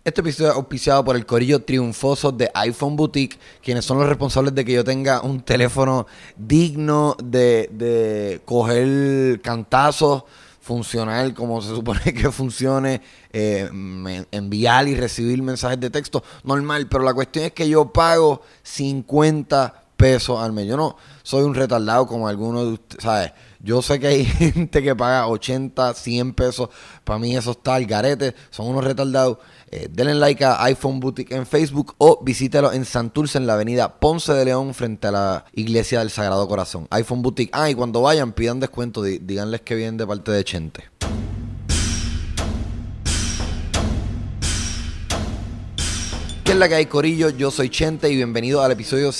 Este episodio es auspiciado por el corillo triunfoso de iPhone Boutique, quienes son los responsables de que yo tenga un teléfono digno de coger cantazos, funcional como se supone que funcione, enviar y recibir mensajes de texto normal. Pero la cuestión es que yo pago 50 pesos al mes. Yo no soy un retardado como algunos de ustedes, ¿sabes? Yo sé que hay gente que paga 80, 100 pesos. Para mí eso está al garete. Son unos retardados. Denle like a iPhone Boutique en Facebook o visítelo en Santurce, en la avenida Ponce de León, frente a la Iglesia del Sagrado Corazón. iPhone Boutique. Y cuando vayan, pidan descuento. Díganles que vienen de parte de Chente. ¿Qué es la que hay, corillo? Yo soy Chente y bienvenido al episodio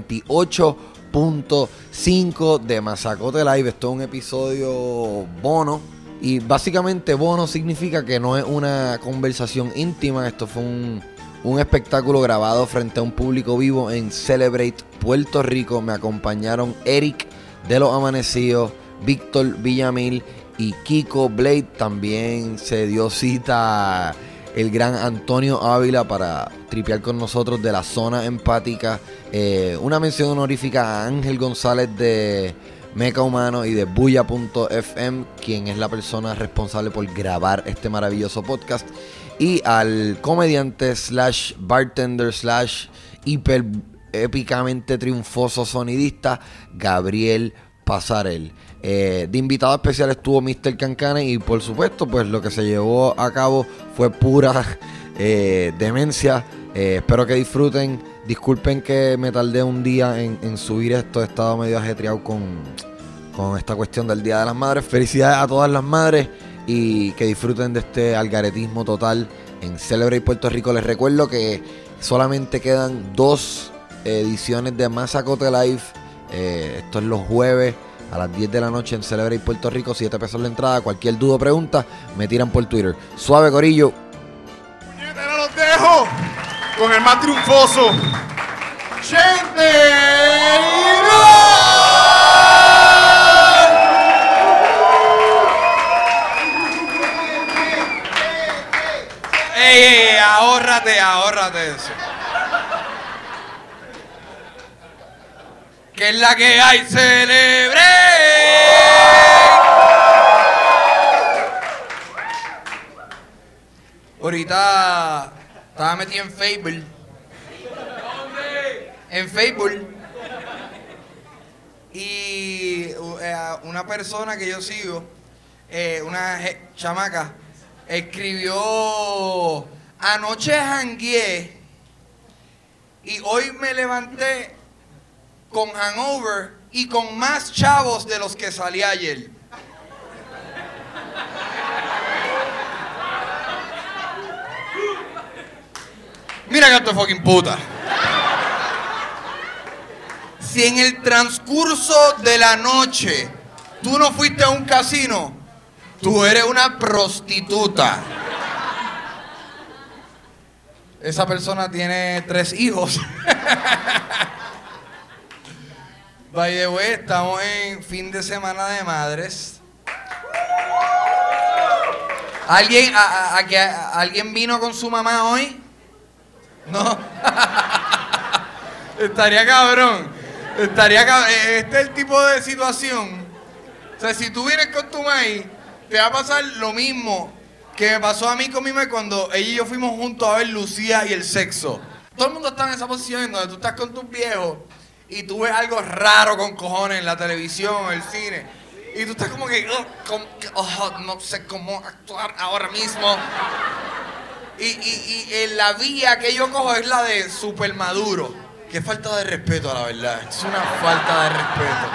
58.5 de Mazacote Live. Esto es un episodio bono. Y básicamente bono significa que no es una conversación íntima. Esto fue un espectáculo grabado frente a un público vivo en Celebrate, Puerto Rico. Me acompañaron Eric de Los Amanecidos, Víctor Villamil y Kiko Blade. También se dio cita el gran Antonio Ávila para tripear con nosotros de la Zona Empática. Una mención honorífica a Ángel González de Meca Humano y de Bulla.fm, quien es la persona responsable por grabar este maravilloso podcast, y al comediante / bartender / hiper épicamente triunfoso sonidista Gabriel Pasarel. De invitado especial estuvo Mr. Cancane y por supuesto pues lo que se llevó a cabo fue pura demencia. Espero que disfruten. Disculpen que me tardé un día en subir esto. He estado medio ajetreado con esta cuestión del Día de las Madres. Felicidades a todas las madres y que disfruten de este algaretismo total en Celebrate Puerto Rico. Les recuerdo que solamente quedan 2 ediciones de Mazacote Live. Esto es los jueves a las 10 de la noche en Celebrate Puerto Rico. 7 pesos la entrada. Cualquier duda o pregunta me tiran por Twitter. Suave, corillo. ¡Puñetera, los dejo! Con el más triunfoso, Chente. ¡Ey! Ahórrate eso. ¿Qué es la que hay? ¡Celebre! Ahorita estaba metido en Facebook. ¿Dónde? En Facebook. Y una persona que yo sigo, una chamaca, escribió: anoche jangueé y hoy me levanté con hangover y con más chavos de los que salí ayer. Mira que esto es fucking puta. Si en el transcurso de la noche tú no fuiste a un casino, tú eres una prostituta. Esa persona tiene 3 hijos. By the way, estamos en fin de semana de madres. ¿Alguien vino con su mamá hoy? No. Estaría cabrón. Este es el tipo de situación. O sea, si tú vienes con tu maíz, te va a pasar lo mismo que me pasó a mí con mi maíz cuando ella y yo fuimos juntos a ver Lucía y el sexo. Todo el mundo está en esa posición en donde tú estás con tus viejos y tú ves algo raro con cojones en la televisión o el cine. Y tú estás como que, no sé cómo actuar ahora mismo. Y la vía que yo cojo es la de super maduro. Qué falta de respeto, la verdad. Es una falta de respeto.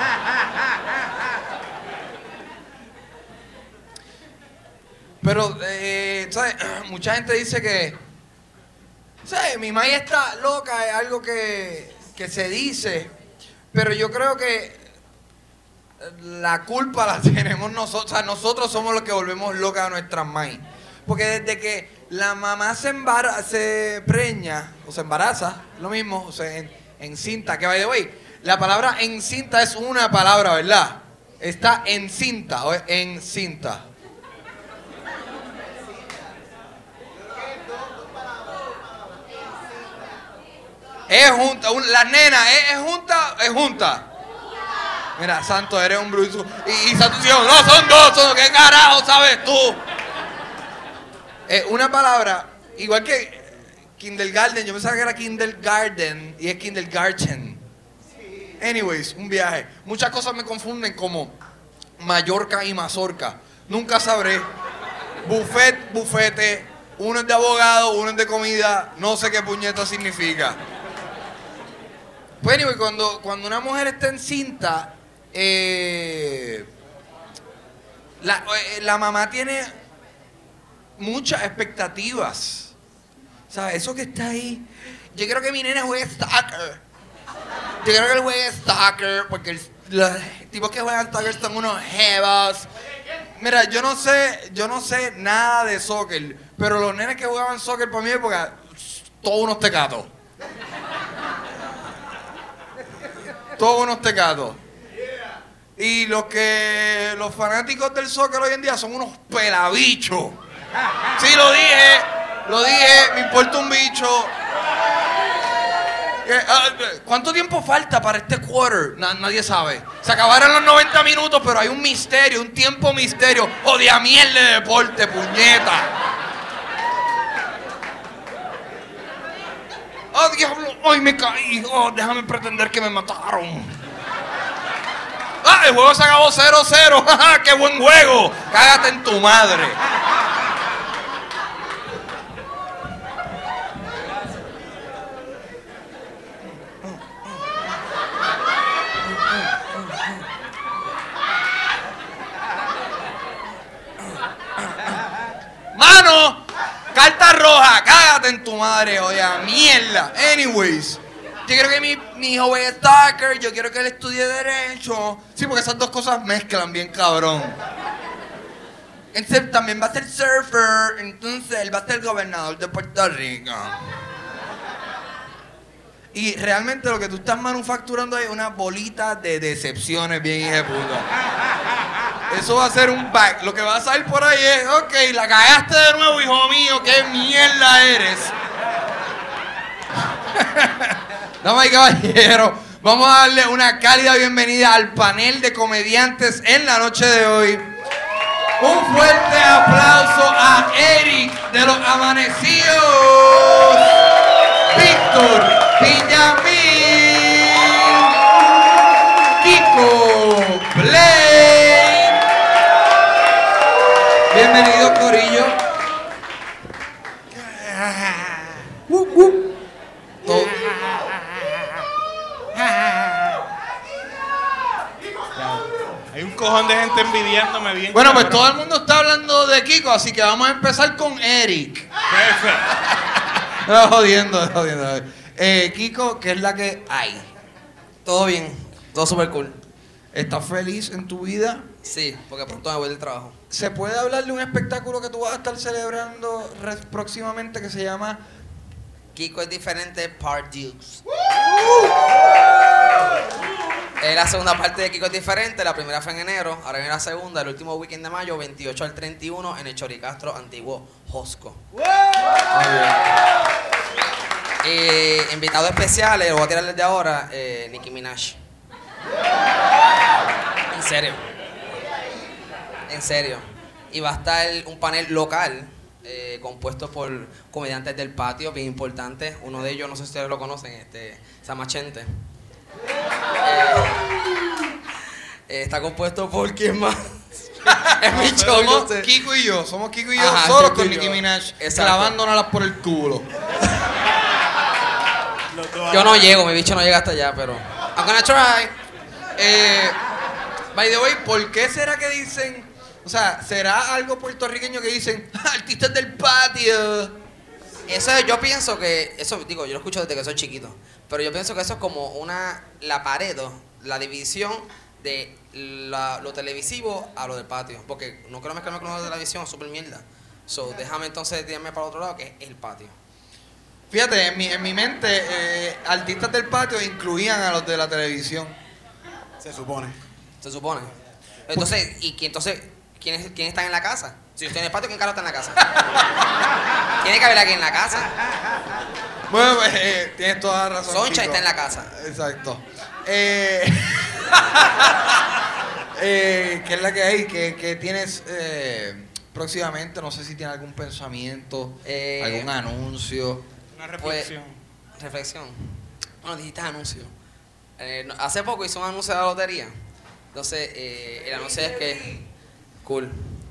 Pero, ¿sabes? Mucha gente dice que, ¿sabes? Mi madre está loca, es algo que se dice. Pero yo creo que la culpa la tenemos nosotros. O sea, nosotros somos los que volvemos locas a nuestras madres. Porque desde que la mamá se preña o se embaraza, lo mismo, o sea, encinta, que by the way, la palabra encinta es una palabra, ¿verdad? Está encinta o encinta. Es junta. Las nenas, ¿es junta? Es junta. Mira, Santo, eres un bruto. Y Santo dijo, no, son dos. ¿Qué carajo sabes tú? Una palabra, igual que kindergarten, yo pensaba que era kindergarten y es kindergarten. Anyways, un viaje. Muchas cosas me confunden como Mallorca y Mazorca. Nunca sabré. Buffet, bufete. Uno es de abogado, uno es de comida. No sé qué puñeta significa. Pues anyway, cuando una mujer está encinta, la mamá tiene muchas expectativas. ¿Sabes? Eso que está ahí. Yo quiero que mi nena juegue soccer. Yo quiero que él juegue soccer. Porque los tipos que juegan soccer son unos jevas. Mira, yo no sé nada de soccer. Pero los nenes que jugaban soccer por mi época, todos unos tecatos. Todos unos tecatos. Y los fanáticos del soccer hoy en día son unos pelabichos. Sí, lo dije, me importa un bicho. ¿Cuánto tiempo falta para este quarter? Nadie sabe. Se acabaron los 90 minutos, pero hay un misterio, un tiempo misterio. Odia mierda de deporte, puñeta. Oh, diablo, hoy me caí. Oh, déjame pretender que me mataron. Ah, el juego se acabó 0-0. ¡Qué buen juego! Cágate en tu madre. ¡Mano! Carta roja, cágate en tu madre, oye, mierda. Anyways, yo quiero que mi hijo vea soccer, yo quiero que él estudie derecho. Sí, porque esas dos cosas mezclan bien cabrón. Entonces también va a ser surfer, entonces él va a ser gobernador de Puerto Rico. Y realmente lo que tú estás manufacturando ahí es una bolita de decepciones bien hija de puta. Eso va a ser un back. Lo que va a salir por ahí es, ok, la cagaste de nuevo, hijo mío, qué mierda eres. Damas y caballeros, vamos a darle una cálida bienvenida al panel de comediantes en la noche de hoy. Un fuerte aplauso a Eric de los Amanecidos, Víctor Villamil, Kiko Play. Bienvenido, corillo. Todo. Hay un cojón de gente envidiándome bien. Bueno, pues cabrón. todo el mundo está hablando de Kiko, así que vamos a empezar con Eric. Perfecto. No, jodiendo. Kiko, ¿qué es la que hay? Todo bien, todo super cool. ¿Estás feliz en tu vida? Sí, porque pronto me voy del trabajo. ¿Se puede hablar de un espectáculo que tú vas a estar celebrando próximamente que se llama Kiko es diferente, Part Dukes. Es la segunda parte de Kiko es diferente. La primera fue en enero, ahora viene la segunda, el último weekend de mayo, 28 al 31, en el Choricastro, antiguo Josco. Invitados especiales, lo voy a tirar desde ahora, Nicki Minaj. En serio. Y va a estar un panel local compuesto por comediantes del patio, bien importantes. Uno de ellos, no sé si ustedes lo conocen, Samachente. Está compuesto por ¿quién más? Es mi show. Somos Kiko y yo, Ajá, solos Kiko con y Nicki yo. Minaj, Exacto. clavándonos por el culo. Yo no llego, mi bicho no llega hasta allá, pero I'm gonna try. By the way, ¿por qué será que dicen, o sea, será algo puertorriqueño que dicen, artistas del patio? Eso yo pienso que, eso digo, yo lo escucho desde que soy chiquito, pero yo pienso que eso es como la pared, la división de lo televisivo a lo del patio, porque no quiero mezclarme con lo de televisión, es súper mierda. So, déjame entonces tirarme para el otro lado, que es el patio. Fíjate, en mi mente, artistas del patio incluían a los de la televisión. Se supone. Se supone. Entonces, ¿quién está en la casa? Si yo estoy en el patio, ¿quién carajo está en la casa? Tiene que haber alguien en la casa. Bueno, tienes toda la razón. Soncha chico. está en la casa. Exacto. ¿Qué es la que hay? ¿Qué tienes próximamente? No sé si tienes algún pensamiento, algún anuncio. Una reflexión. Reflexión. Bueno, dijiste anuncio. Hace poco hice un anuncio de la lotería. Entonces, el anuncio es que... Cool.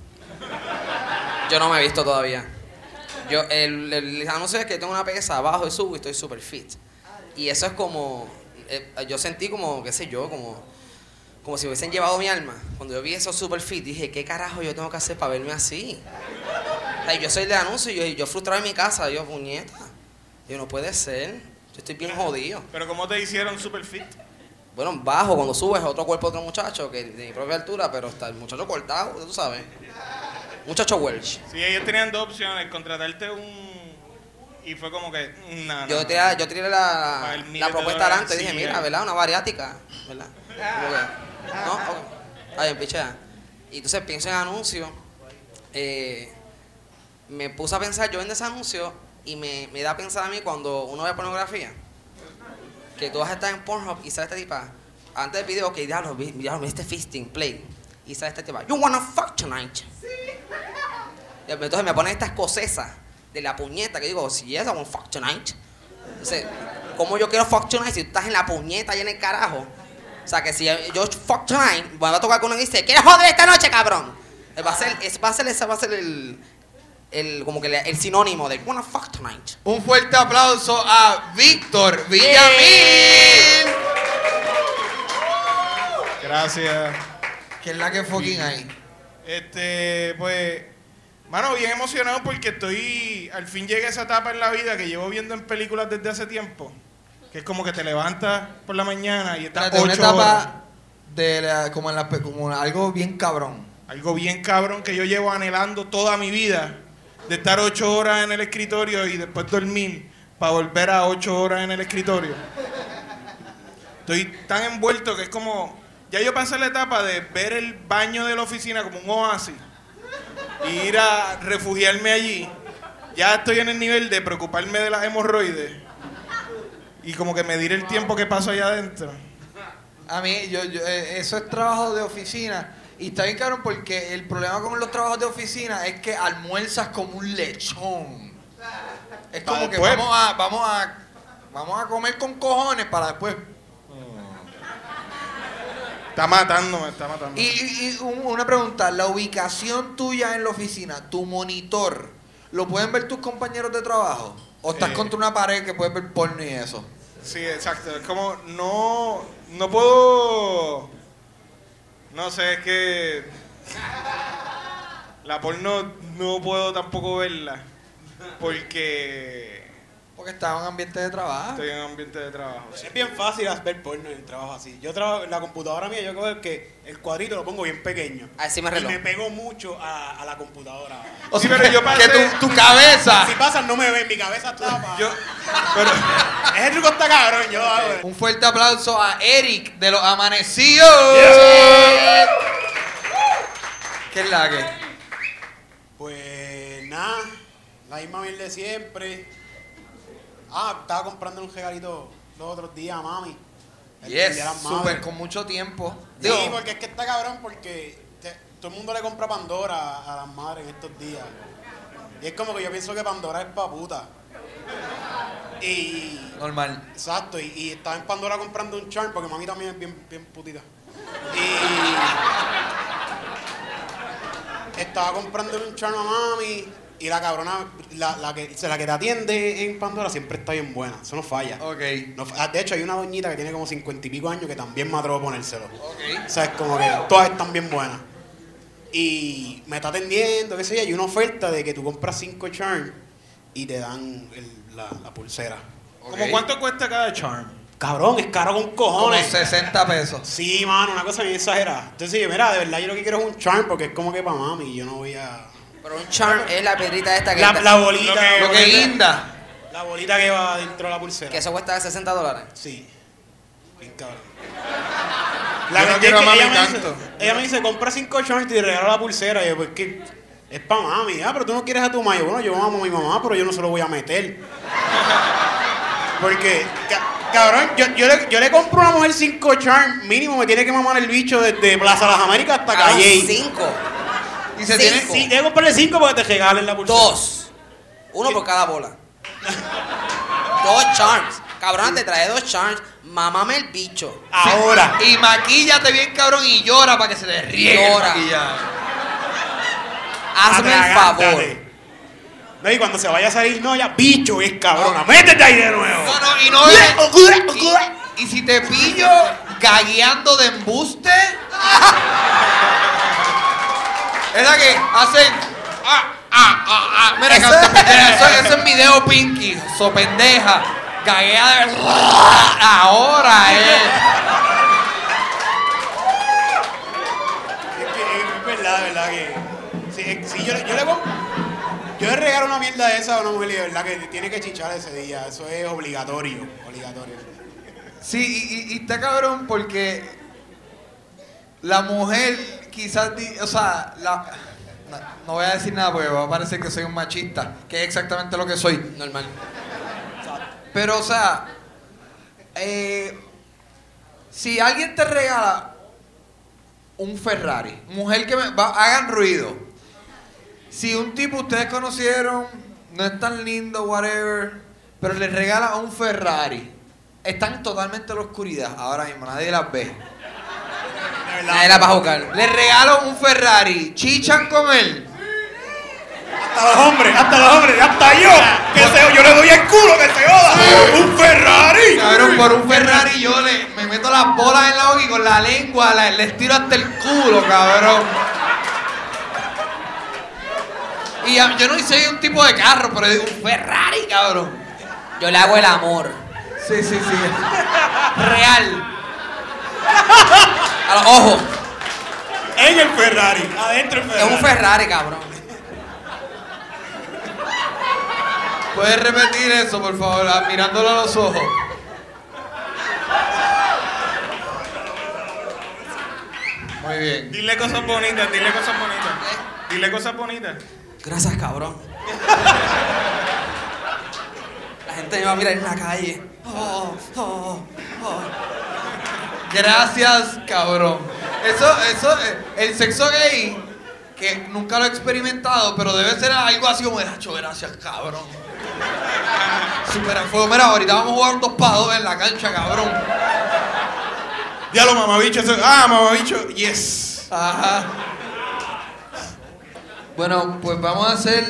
Yo no me he visto todavía. El anuncio es que tengo una pesa abajo y subo y estoy super fit. Y eso es como... yo sentí como, qué sé yo, como si hubiesen llevado mi alma. Cuando yo vi eso super fit, dije, ¿qué carajo yo tengo que hacer para verme así? O sea, yo soy de anuncio y yo frustrado en mi casa. Yo, puñeta. Yo, no puede ser. Yo estoy bien jodido. Pero ¿cómo te hicieron super fit? Bueno, bajo, cuando subes, otro cuerpo de otro muchacho, que de mi propia altura, pero está el muchacho cortado, tú sabes. Muchacho Welsh. Sí, ellos tenían dos opciones, contratarte y fue como que, no. Yo tiré la propuesta adelante y dije, mira, ¿verdad? Una bariátrica, ¿verdad? ¿No? Okay. Ahí, pichea. Y entonces pienso en anuncios. Me puse a pensar, yo vendo ese anuncio y me da a pensar a mí cuando uno ve pornografía. Que tú vas a estar en Pornhub y sale esta tipa. Antes del video, que diablo, este fisting, play. Y sale esta tipa, you wanna fuck tonight. Y entonces me ponen esta escocesa de la puñeta que digo, si yes, I want fuck tonight. Entonces, ¿cómo yo quiero fuck tonight si tú estás en la puñeta y en el carajo? O sea, que si yo fuck tonight, me va a tocar con uno y dice, ¿quieres joder esta noche, cabrón? Va a ser el sinónimo de wanna fuck tonight. Un fuerte aplauso a Víctor Villamil. Gracias. ¿Qué es la que fucking hay? Pues, mano, bien emocionado porque al fin llegué a esa etapa en la vida que llevo viendo en películas desde hace tiempo. Que es como que te levantas por la mañana y estás 8 una etapa horas. de como algo bien cabrón. Algo bien cabrón que yo llevo anhelando toda mi vida. De estar 8 horas en el escritorio y después dormir para volver a 8 horas en el escritorio. Estoy tan envuelto que es como... Ya yo pasé la etapa de ver el baño de la oficina como un oasis y ir a refugiarme allí. Ya estoy en el nivel de preocuparme de las hemorroides y como que medir el tiempo que paso allá adentro. A mí, eso es trabajo de oficina. Y está bien cabrón porque el problema con los trabajos de oficina es que almuerzas como un lechón. Es como que después. vamos a comer con cojones para después. Está matando. Y una pregunta, la ubicación tuya en la oficina, tu monitor, ¿lo pueden ver tus compañeros de trabajo? ¿O estás contra una pared que puedes ver porno y eso? Sí, exacto. Es como no puedo... No sé, es que la porno no puedo tampoco verla porque Porque está en un ambiente de trabajo. estoy en un ambiente de trabajo. Sí. Es bien fácil ver porno en el trabajo así. Yo trabajo en la computadora mía, yo cojo el cuadrito lo pongo bien pequeño. Así me Y reloj. me pego mucho a la computadora. O Sí, sea, pero yo que pasé- tu cabeza. Si pasan no me ven, mi cabeza está Pero Ese truco está cabrón, yo hago. Un fuerte aplauso a Eric de Los Amanecidos. ¿Qué es la que? Pues nada, la misma mierda de siempre. Estaba comprando un regalito los otros días a mami. El Día de Yes, las Madres. súper, con mucho tiempo. Sí, Digo, porque es que está cabrón porque todo el mundo le compra Pandora a las madres en estos días. Y es como que yo pienso que Pandora es pa' puta. Y... normal. Exacto, y estaba en Pandora comprando un charm porque mami también es bien putita. Y estaba comprando un charm a mami y la cabrona, la que te atiende en Pandora siempre está bien buena, eso no falla. Ok. De hecho, hay una doñita que tiene como 50 y pico años que también me atrevo a ponérselo. Ok. O sea, es como que todas están bien buenas. Y me está atendiendo, qué sé yo, hay una oferta de que tú compras 5 charms y te dan la pulsera. ¿Cómo cuánto cuesta cada charm? Cabrón, es caro con Como cojones. 60 pesos. Sí, mano, una cosa bien exagerada. Entonces, yo, mira, de verdad yo lo que quiero es un charm porque es como que para mami y yo no voy a... Pero un charm es la piedrita esta que... La bolita. Lo que guinda. La bolita que va dentro de la pulsera. Que eso cuesta $60. Sí. Bien cabrón. Yo no quiero a mami tanto. Ella me dice, compra 5 charms y te regalo la pulsera. Y yo, pues que es para mami. Pero tú no quieres a tu mamá. Yo, bueno, yo amo a mi mamá, pero yo no se lo voy a meter. Porque, cabrón, yo le compro a una mujer 5 charms, mínimo me tiene que mamar el bicho desde Plaza Las Américas hasta Calle. 5. Y se tiene... Sí, debe comprarle 5 para que te regalen la pulsera. 2. Uno por cada bola. 2 charms. Cabrón, te trae 2 charms. Mámame el bicho. Ahora. Y maquíllate bien, cabrón, y llora para que se te riegue el Llora. maquillaje. Hazme el favor. Atragántate. No, y cuando se vaya a salir, no, ya, bicho, es cabrona. Métete ahí de nuevo. No, y no es... Y si te pillo gagueando de embuste... Es la que hacen... Mira, eso es video Pinky. So pendeja. Gaguea de... Ahora Es verdad que... Sí, yo le regalo una mierda de esa a una mujer y de verdad que tiene que chichar ese día. Eso es obligatorio. Sí, y está cabrón porque la mujer quizás, no voy a decir nada porque va a parecer que soy un machista, que es exactamente lo que soy. Normal. Pero, o sea, si alguien te regala un Ferrari, mujer que hagan ruido. Si un tipo ustedes conocieron, no es tan lindo, whatever, pero les regala un Ferrari, están totalmente en la oscuridad ahora mismo, nadie las ve. Nadie la va a jugar. Les regalo un Ferrari, chichan con él. Hasta los hombres, hasta yo. Yo le doy el culo que se joda. ¡Un Ferrari! Cabrón, por un Ferrari me meto las bolas en la boca y con la lengua les tiro hasta el culo, cabrón. Y yo no soy un tipo de carro, pero es un Ferrari, cabrón. Yo le hago el amor. Sí. Real. A los ojos. En el Ferrari, adentro el Ferrari. Es un Ferrari, cabrón. ¿Puedes repetir eso, por favor, mirándolo a los ojos? Muy bien. Dile cosas bonitas. Dile cosas bonitas. Gracias, cabrón. La gente me va a mirar en la calle. Gracias, cabrón. Eso, el sexo gay, que nunca lo he experimentado, pero debe ser algo así como, gracias, cabrón. Super a fuego. Mira, ahorita vamos a jugar 2 para 2 en la cancha, cabrón. Diablo, mamabicho. Mamabicho, yes. Ajá. Bueno, pues vamos a hacer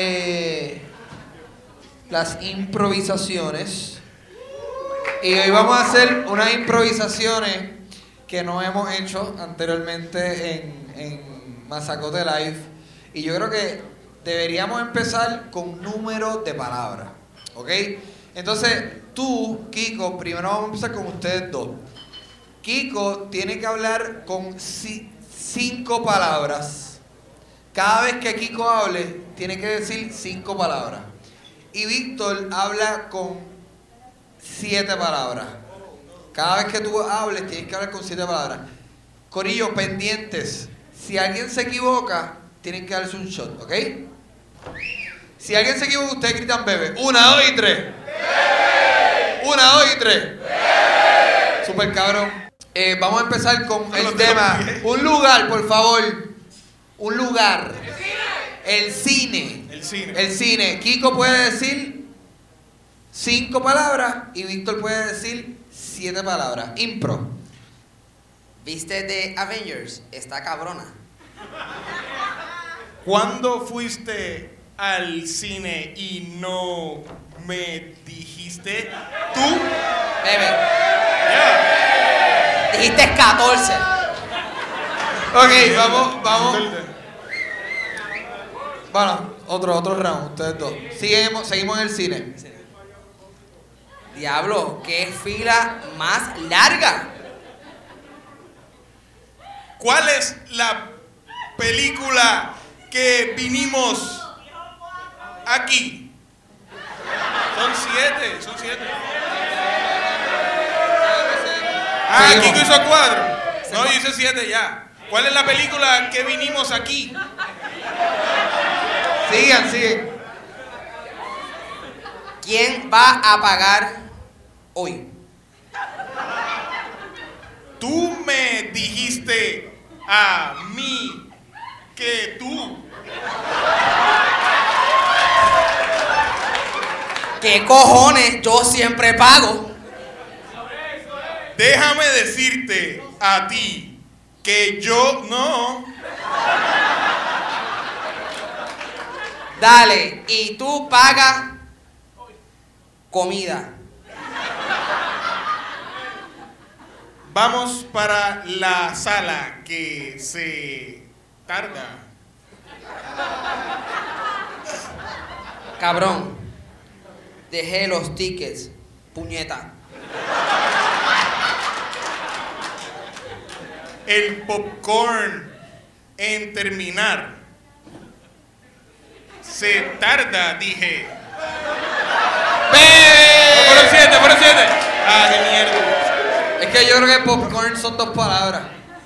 las improvisaciones. Y hoy vamos a hacer unas improvisaciones que no hemos hecho anteriormente en Mazacote Live. Y yo creo que deberíamos empezar con números de palabras. ¿Ok? Entonces, tú, Kiko, primero vamos a empezar con ustedes dos. Kiko tiene que hablar con 5 palabras. Cada vez que Kiko hable, tiene que decir 5 palabras. Y Víctor habla con 7 palabras. Cada vez que tú hables, tienes que hablar con 7 palabras. Corillo, pendientes. Si alguien se equivoca, tienen que darse un shot, ¿ok? Si alguien se equivoca, ustedes gritan bebé. 1, 2 y 3. 1, 2 y 3. Super cabrón. Vamos a empezar con el tema. Un lugar, por favor. Un lugar. El cine. El cine. Kiko puede decir 5 palabras y Víctor puede decir 7 palabras. Impro. ¿Viste de Avengers? Está cabrona. ¿Cuándo fuiste al cine y no me dijiste tú? Bebe. Yeah. Dijiste 14. Ok, vamos. Bueno, otro round, ustedes dos. Seguimos en el cine. Diablo, qué fila más larga. ¿Cuál es la película que vinimos aquí? Son 7. Ah, Seguimos. Kiko hizo 4. No, yo hice 7 ya. ¿Cuál es la película que vinimos aquí? Sigan. ¿Quién va a pagar Hoy. Tú me dijiste a mí que tú. ¿Qué cojones? Yo siempre pago. Déjame decirte a ti que yo no. Dale, y tú pagas comida. Vamos para la sala que se tarda. Cabrón. Dejé los tickets. Puñeta. El popcorn en terminar. Se tarda, dije. Fueron siete. Ah, qué mierda. Es que yo creo que popcorn son 2 palabras.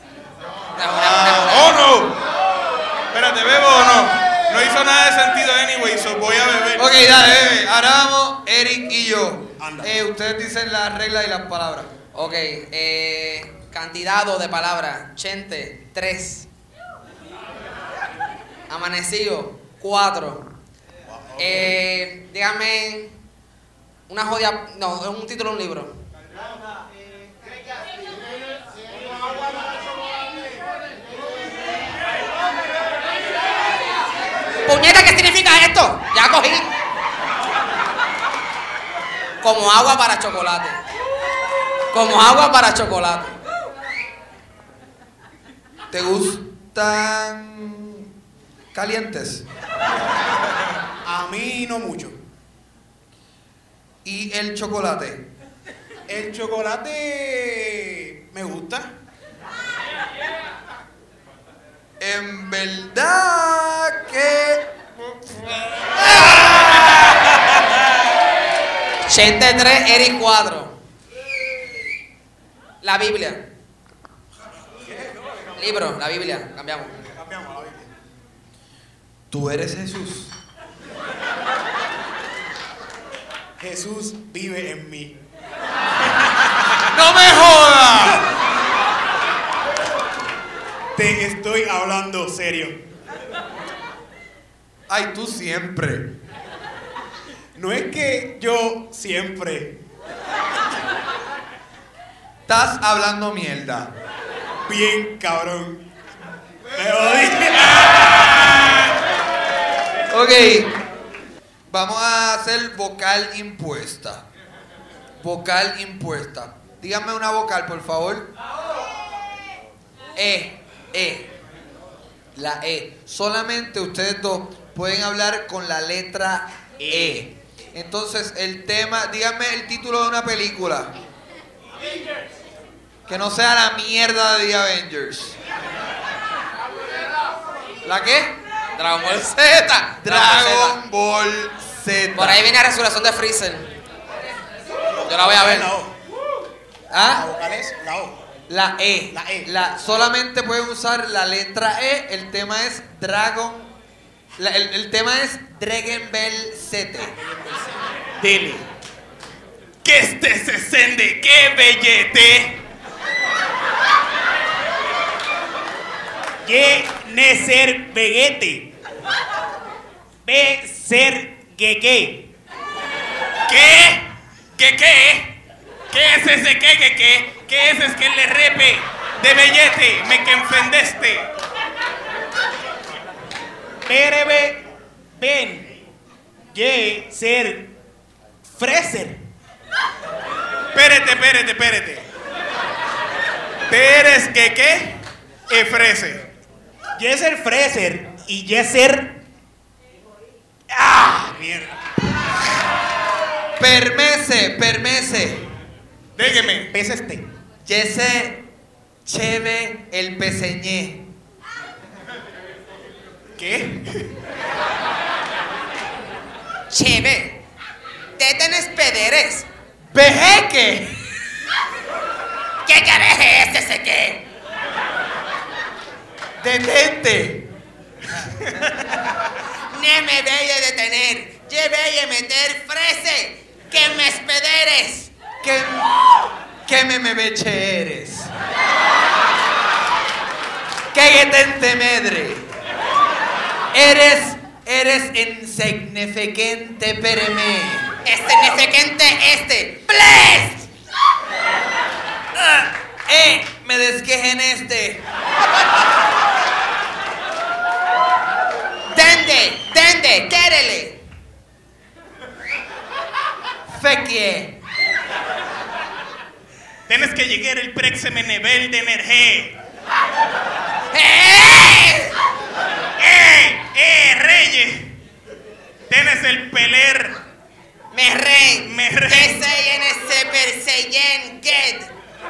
¡Oh, no! Espérate, ¿bebo o no? No hizo nada de sentido anyway, so voy a beber. Ok, dale, bebe. Ahora vamos, Eric y yo. Anda. Ustedes dicen las reglas y las palabras. Ok, candidato de palabras. Chente, 3. Amanecido, 4. Dígame una jodia. No, es un título de un libro. Puñeta, ¿qué significa esto? Ya cogí. Como agua para chocolate. Como agua para chocolate. ¿Te gustan calientes? A mí no mucho. ¿Y el chocolate? El chocolate me gusta. En verdad que... Chente 3, Eric 4. La Biblia. Libro, la Biblia. Cambiamos. Cambiamos la Biblia. ¿Tú eres Jesús? Jesús vive en mí. ¡No me jodas! Te estoy hablando serio. Ay, tú siempre. No es que yo siempre. Estás hablando mierda. Bien, cabrón. Me oí. Ok. Vamos a hacer vocal impuesta. Vocal impuesta. Díganme una vocal, por favor. La E. Solamente ustedes dos pueden hablar con la letra E. Entonces, el tema, díganme el título de una película. Que no sea la mierda de The Avengers. ¿La qué? Dragon Ball Z. Dragon Ball Z. Por ahí viene la resurrección de Freezer. Yo la voy a ver. La O. ¿Ah? La vocal es la O. La E. La E. Solamente pueden usar la letra E. El tema es el tema es Dragon Ball Z. Dele. Que este se sende, que bellete. Que ne ser veguete. Be ser queque. ¿Qué? ¿Qué? ¿Qué es ese qué? ¿Qué es que le repe de bellete? Me que enfendeste. Perebe ben. Ye ser freser. Espérate. ¿Peres qué? Efrese. Ye ser freser y ye ser. ¡Ah! Mierda. Permese. Déjeme. Pesa este. Yese cheve el peseñé. ¿Qué? Cheve. ¿Te tenés pederes? Vejeque. ¿Qué careje es ese qué? Detente. Ne me veye detener. Ye veye meter frese. Que me espederes. ¿Qué memebeche eres? ¿Qué getente medre? Eres insignificante pereme. Significante ¡Bless! Me desquejen este. Dende, quérele. Fequie. Tienes que llegar el próximo nivel de energía. Reyes! Tienes el peler. Me rey. Ese en ese perseyen get.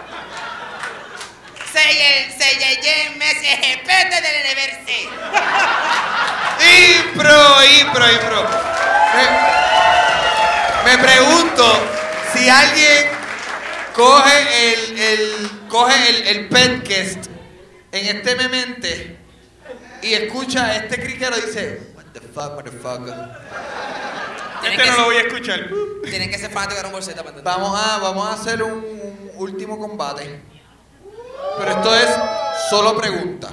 Seyen me se repete del universo. Impro. Me pregunto si alguien coge el podcast en este memente y escucha a este criquero y dice, what the fuck, motherfucker. Este no lo voy a escuchar. Tienen que ser fanáticos de Dragon Ball Z para entender. Vamos a hacer un último combate. Pero esto es solo pregunta.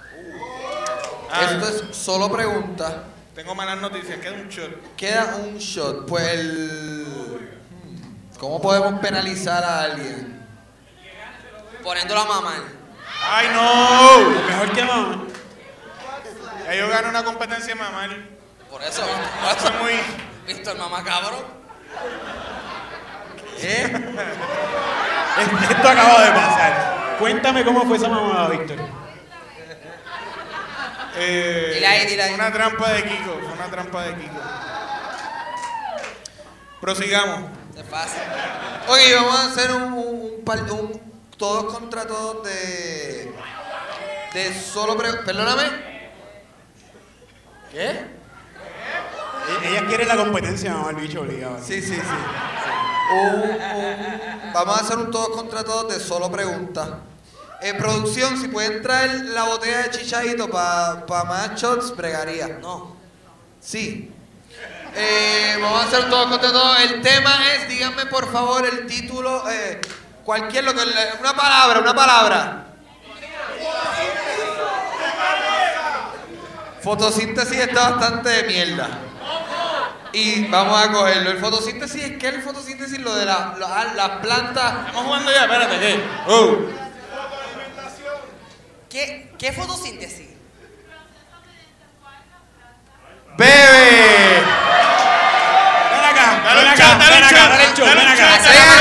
Esto es solo pregunta. Tengo malas noticias, queda un shot. Queda un shot. Pues ¿cómo podemos penalizar a alguien? Poniéndolo a mamar. ¡Ay, no! Mejor que mamá. Ya yo gano una competencia de mamar. Por eso. Soy muy... Víctor, mamá cabrón. Esto acaba de pasar. Cuéntame cómo fue esa mamada, Víctor. Dile ahí. Una trampa de Kiko. Prosigamos. Es fácil. Ok, vamos a hacer un todos contra todos de solo pregunta. Perdóname. ¿Qué? Ella quiere la competencia, mamá, el bicho obligado. Sí. Vamos a hacer un todos contra todos de solo pregunta. Producción, si pueden traer la botella de chichadito para más shots, bregaría. No. Sí. Vamos a hacer todos contra todos. El tema es, díganme por favor el título, una palabra. Fotosíntesis está bastante de mierda. Y vamos a cogerlo. El fotosíntesis, ¿qué es el fotosíntesis? Lo de las plantas. Estamos jugando ya, espérate, ¿qué? ¿Qué fotosíntesis? ¡Bebe! Ven acá. Dale un shot. Ven acá.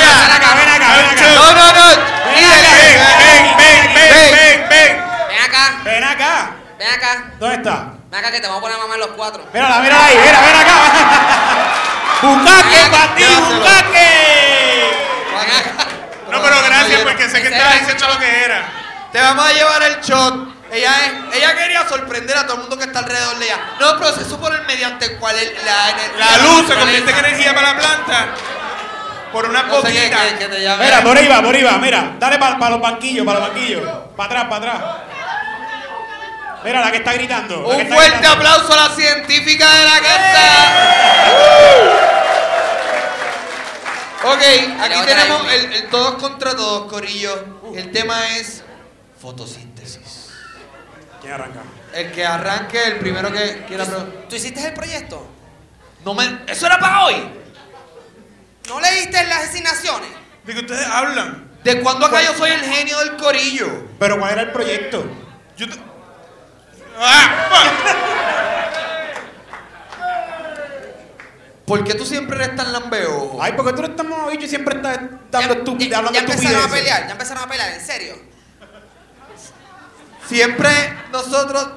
No. Ven acá. ¿Dónde está? Ven acá que te vamos a poner a mamar los 4. Mírala ahí, ven acá. ¡Bucaque para ti, bucaque! No, pero gracias porque sé que estabas diciendo lo que era. Te vamos a llevar el shot. Ella quería sorprender a todo el mundo que está alrededor de ella. No, el proceso por el mediante el cual La luz se convierte en energía para la planta. Por una No sé poquita. qué te llame. Mira, por ahí va, mira. Dale para los banquillos. Para atrás. Mira, la que está gritando. Un fuerte aplauso a la científica de la casa. Ok, aquí tenemos el todos contra todos, corillo. El tema es fotosíntesis. ¿Quién arranca? El que arranque, el primero que quiera preguntar. ¿Tú hiciste el proyecto? ¿Eso era para hoy? ¿No leíste las asignaciones? De que ustedes hablan. ¿De cuándo acá yo soy el genio del corillo? ¿Pero cuál era el proyecto? Yo te... ¿Por qué tú siempre eres tan lambeo? Ay, porque tú eres tan mamabicho y siempre estás hablando Ya empezaron a estupideces. pelear, ¿en serio? Siempre nosotros...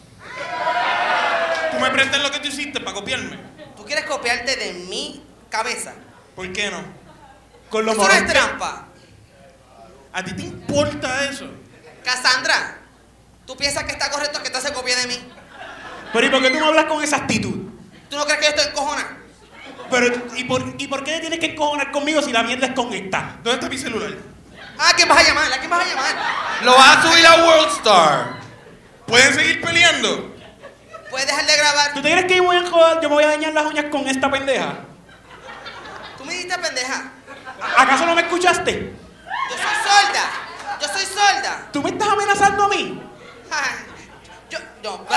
Tú me prestas lo que tú hiciste para copiarme. ¿Tú quieres copiarte de mi cabeza? ¿Por qué no? Con los Eso no es moros. trampa. ¿A ti te importa eso? Cassandra, ¿tú piensas que está correcto que esta se copie de mí? Pero ¿y por qué tú me hablas con esa actitud? ¿Tú no crees que yo estoy encojonada? Pero, ¿y por qué te tienes que encojonar conmigo si la mierda es con esta? ¿Dónde está mi celular? ¿A quién vas a llamar? ¿A quién vas a llamar? Lo vas a subir a Worldstar. ¿Pueden seguir peleando? ¿Puedes dejar de grabar? ¿Tú te crees que yo me voy a dañar las uñas con esta pendeja? Tú me dijiste pendeja. ¿Acaso no me escuchaste? Yo soy sorda. Yo soy sorda. ¿Tú me estás amenazando a mí? Ay, yo, no.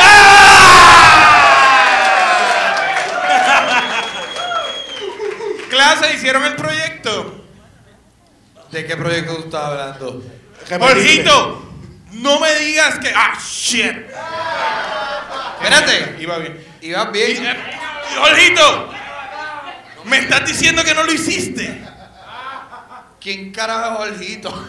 Clase, ¿hicieron el proyecto? ¿De qué proyecto tú estás hablando? Jorgito, no me digas que... ¡Ah, shit! Espérate. Iba bien. Ibas bien. Jorgito, ¿me estás diciendo que no lo hiciste? ¿Quién carajo es Jorgito?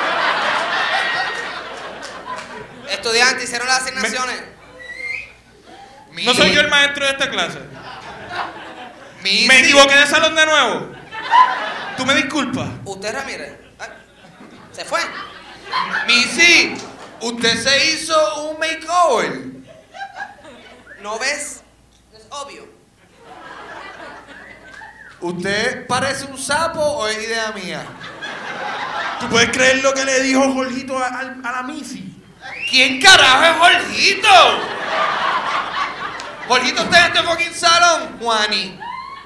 Estudiantes, hicieron las asignaciones. No soy yo el maestro de esta clase. Missy. Me equivoqué de salón de nuevo. ¿Tú me disculpas? Usted, Ramírez. Ay, se fue. Missy, ¿usted se hizo un makeover? ¿No ves? Es obvio. ¿Usted parece un sapo o es idea mía? ¿Tú puedes creer lo que le dijo Jorgito a la Missy? ¿Quién carajo es Jorgito? Jorgito está en este fucking salón, Juani.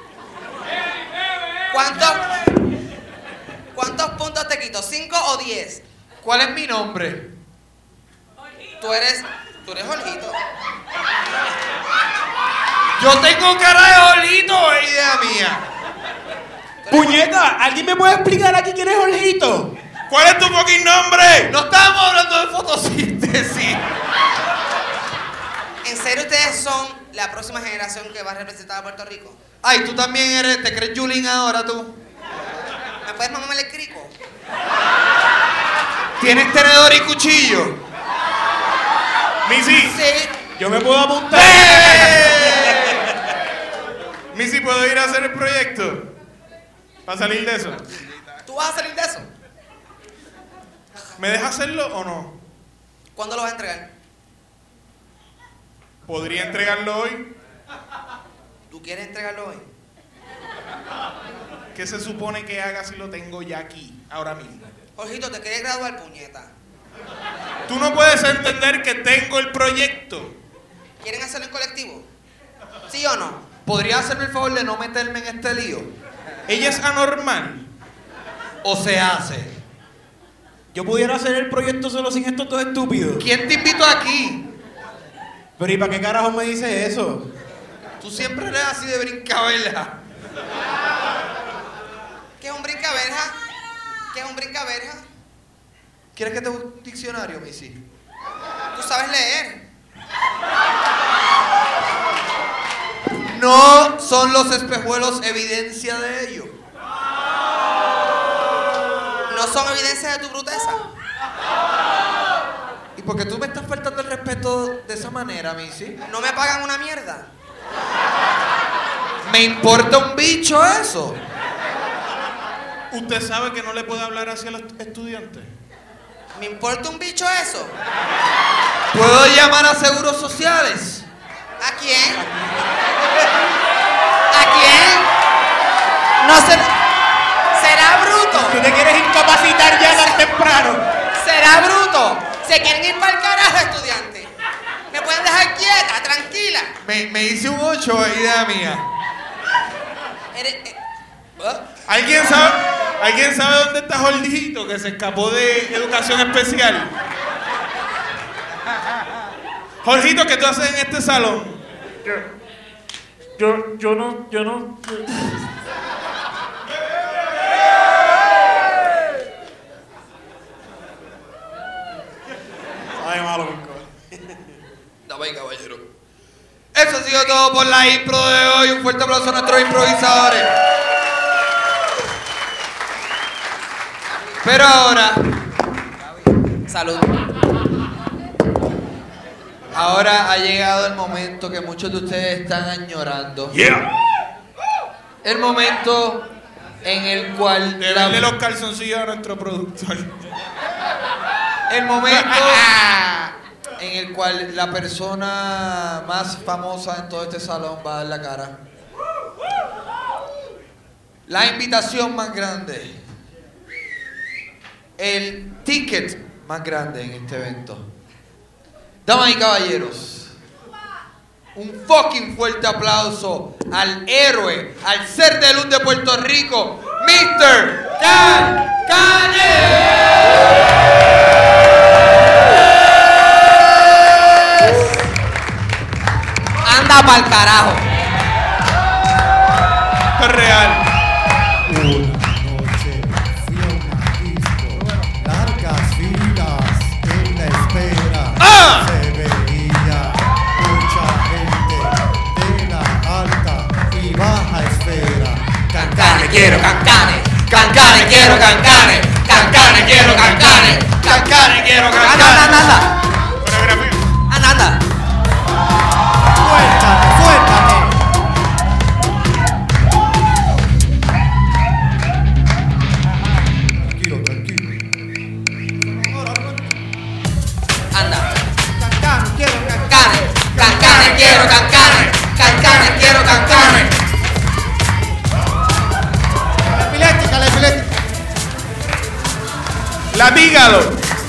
¿Cuántos puntos te quito? ¿5 o 10? ¿Cuál es mi nombre? Tú eres Jorgito. Yo tengo cara de Jorgito o es idea mía. ¡Puñeta! ¿Alguien me puede explicar aquí quién es Jorgito? ¿Cuál es tu fucking nombre? No estábamos hablando de fotosíntesis. ¿En serio ustedes son la próxima generación que va a representar a Puerto Rico? Ay, tú también eres, ¿te crees Yulín ahora tú? ¿Me puedes mamarme el crico? ¿Tienes tenedor y cuchillo? Missy, Sí. Yo me puedo apuntar. Missy, ¿puedo ir a hacer el proyecto? ¿Para salir de eso? ¿Tú vas a salir de eso? ¿Me dejas hacerlo o no? ¿Cuándo lo vas a entregar? ¿Podría entregarlo hoy? ¿Tú quieres entregarlo hoy? ¿Qué se supone que haga si lo tengo ya aquí, ahora mismo? Jorgito, te quería graduar, puñeta. Tú no puedes entender que tengo el proyecto. ¿Quieren hacerlo en colectivo? ¿Sí o no? ¿Podría hacerme el favor de no meterme en este lío? Ella es anormal. ¿O se hace? Yo pudiera hacer el proyecto solo sin estos dos estúpidos. ¿Quién te invitó aquí? Pero ¿y para qué carajo me dices eso? Tú siempre eres así de brincaverja. ¿Qué es un brincaverja? ¿Qué es un brincaverja? ¿Quieres que te busque un diccionario, Missy? ¿Tú sabes leer? No son los espejuelos evidencia de ello. ¿No son evidencias de tu bruteza? ¿Y por qué tú me estás faltando el respeto de esa manera, Missy? ¿No me pagan una mierda? ¿Me importa un bicho eso? ¿Usted sabe que no le puede hablar así a los estudiantes? ¿Me importa un bicho eso? ¿Puedo llamar a seguros sociales? ¿A quién? ¿A quién? No se... ¿Será bruto? ¿Tú te quieres incapacitar ya tan temprano? ¿Será bruto? ¿Se quieren ir para el carajo, estudiantes? ¿Me pueden dejar quieta, tranquila? Me hice un 8, idea mía. ¿Alguien sabe dónde está Jorgito, que se escapó de educación especial? Jorgito, ¿qué tú haces en este salón? Yo no. Ay, malo, Dame, caballero. Eso ha sido todo por la impro de hoy. Un fuerte aplauso a nuestros improvisadores. Pero ahora, Salud. ahora ha llegado el momento que muchos de ustedes están añorando. Yeah. El momento en el cual De darle los calzoncillos a nuestro productor. el momento en el cual la persona más famosa en todo este salón va a dar la cara. La invitación más grande. El ticket más grande en este evento. Damas y caballeros, un fucking fuerte aplauso al héroe, al ser de luz de Puerto Rico, Mr. Cancanes. Anda pa'l carajo. Esto es real. Una noche fui a una disco, largas filas en la espera. Se veía mucha gente de la alta y baja esfera. Cancanes, quiero cancanes. Cancanes, quiero cancanes. Cancanes, quiero cancanes. Cancanes, quiero cancanes. Anda, anda, anda. Coreografía. Anda, anda. Suéltate, suéltate. Tranquilo, tranquilo. Anda. Cancanes, quiero Cancanes. Cancanes, quiero cancanes. Cancanes, quiero cancanes. la epiléptica, la epiléptica. Latígalo.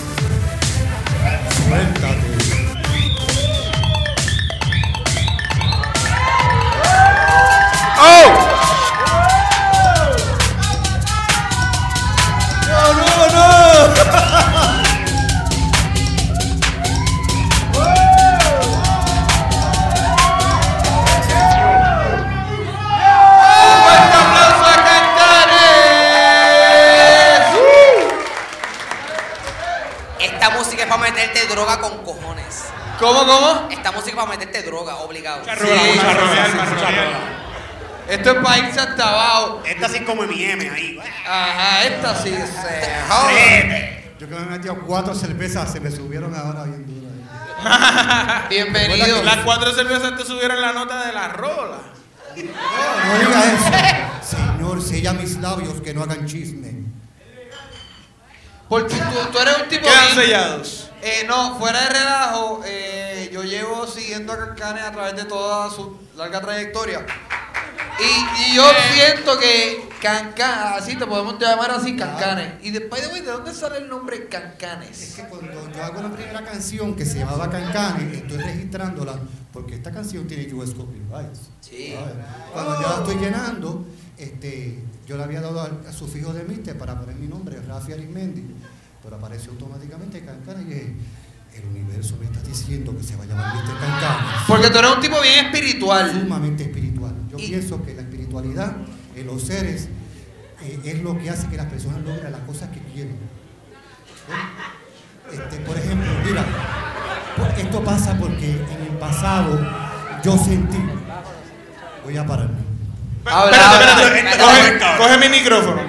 Suéltate. ¡Oh! No, no, no. Un fuerte aplauso a Cancanes. Esta música es para meterte droga con cojones. ¿Cómo? Esta música es para meterte droga, obligado. Mucha rola. Esto es para irse hasta abajo. Esta sí come mi M ahí. Ajá, esta sí se joda. Yo que me metí a 4 cervezas, se me subieron ahora bien duro. Bienvenido. Las 4 cervezas te subieron la nota de la rola. No diga eso. Señor, sella mis labios que no hagan chisme. Porque tú eres un tipo Quedan bien- sellados. No, fuera de relajo, yo llevo siguiendo a Cancanes a través de toda su larga trayectoria. Y yo siento que Cancanes, así te podemos llamar así, Cancanes. Y después ¿de dónde sale el nombre Es Cancanes? que cuando yo hago la primera canción que se llamaba Cancanes, estoy registrándola porque esta canción tiene US copyrights. Sí. ¿Sabes? Cuando ya la estoy llenando, yo le había dado al sufijo de Mister para poner mi nombre, Rafi Arismendi, pero apareció automáticamente Cancanes y dije, el universo me está diciendo que se va a llamar Mister Cancanes. Porque tú eres un tipo bien espiritual. Sumamente espiritual. Yo Y- pienso que la espiritualidad en los seres es lo que hace que las personas logren las cosas que quieren. Por ejemplo, mira, esto pasa porque en el pasado yo sentí. Voy a pararme. Habla, Espérate. habla. Coge mi micrófono.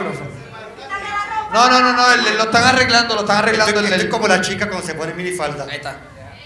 No, lo están arreglando, Estoy el como la chica cuando se pone minifalda. Ahí está.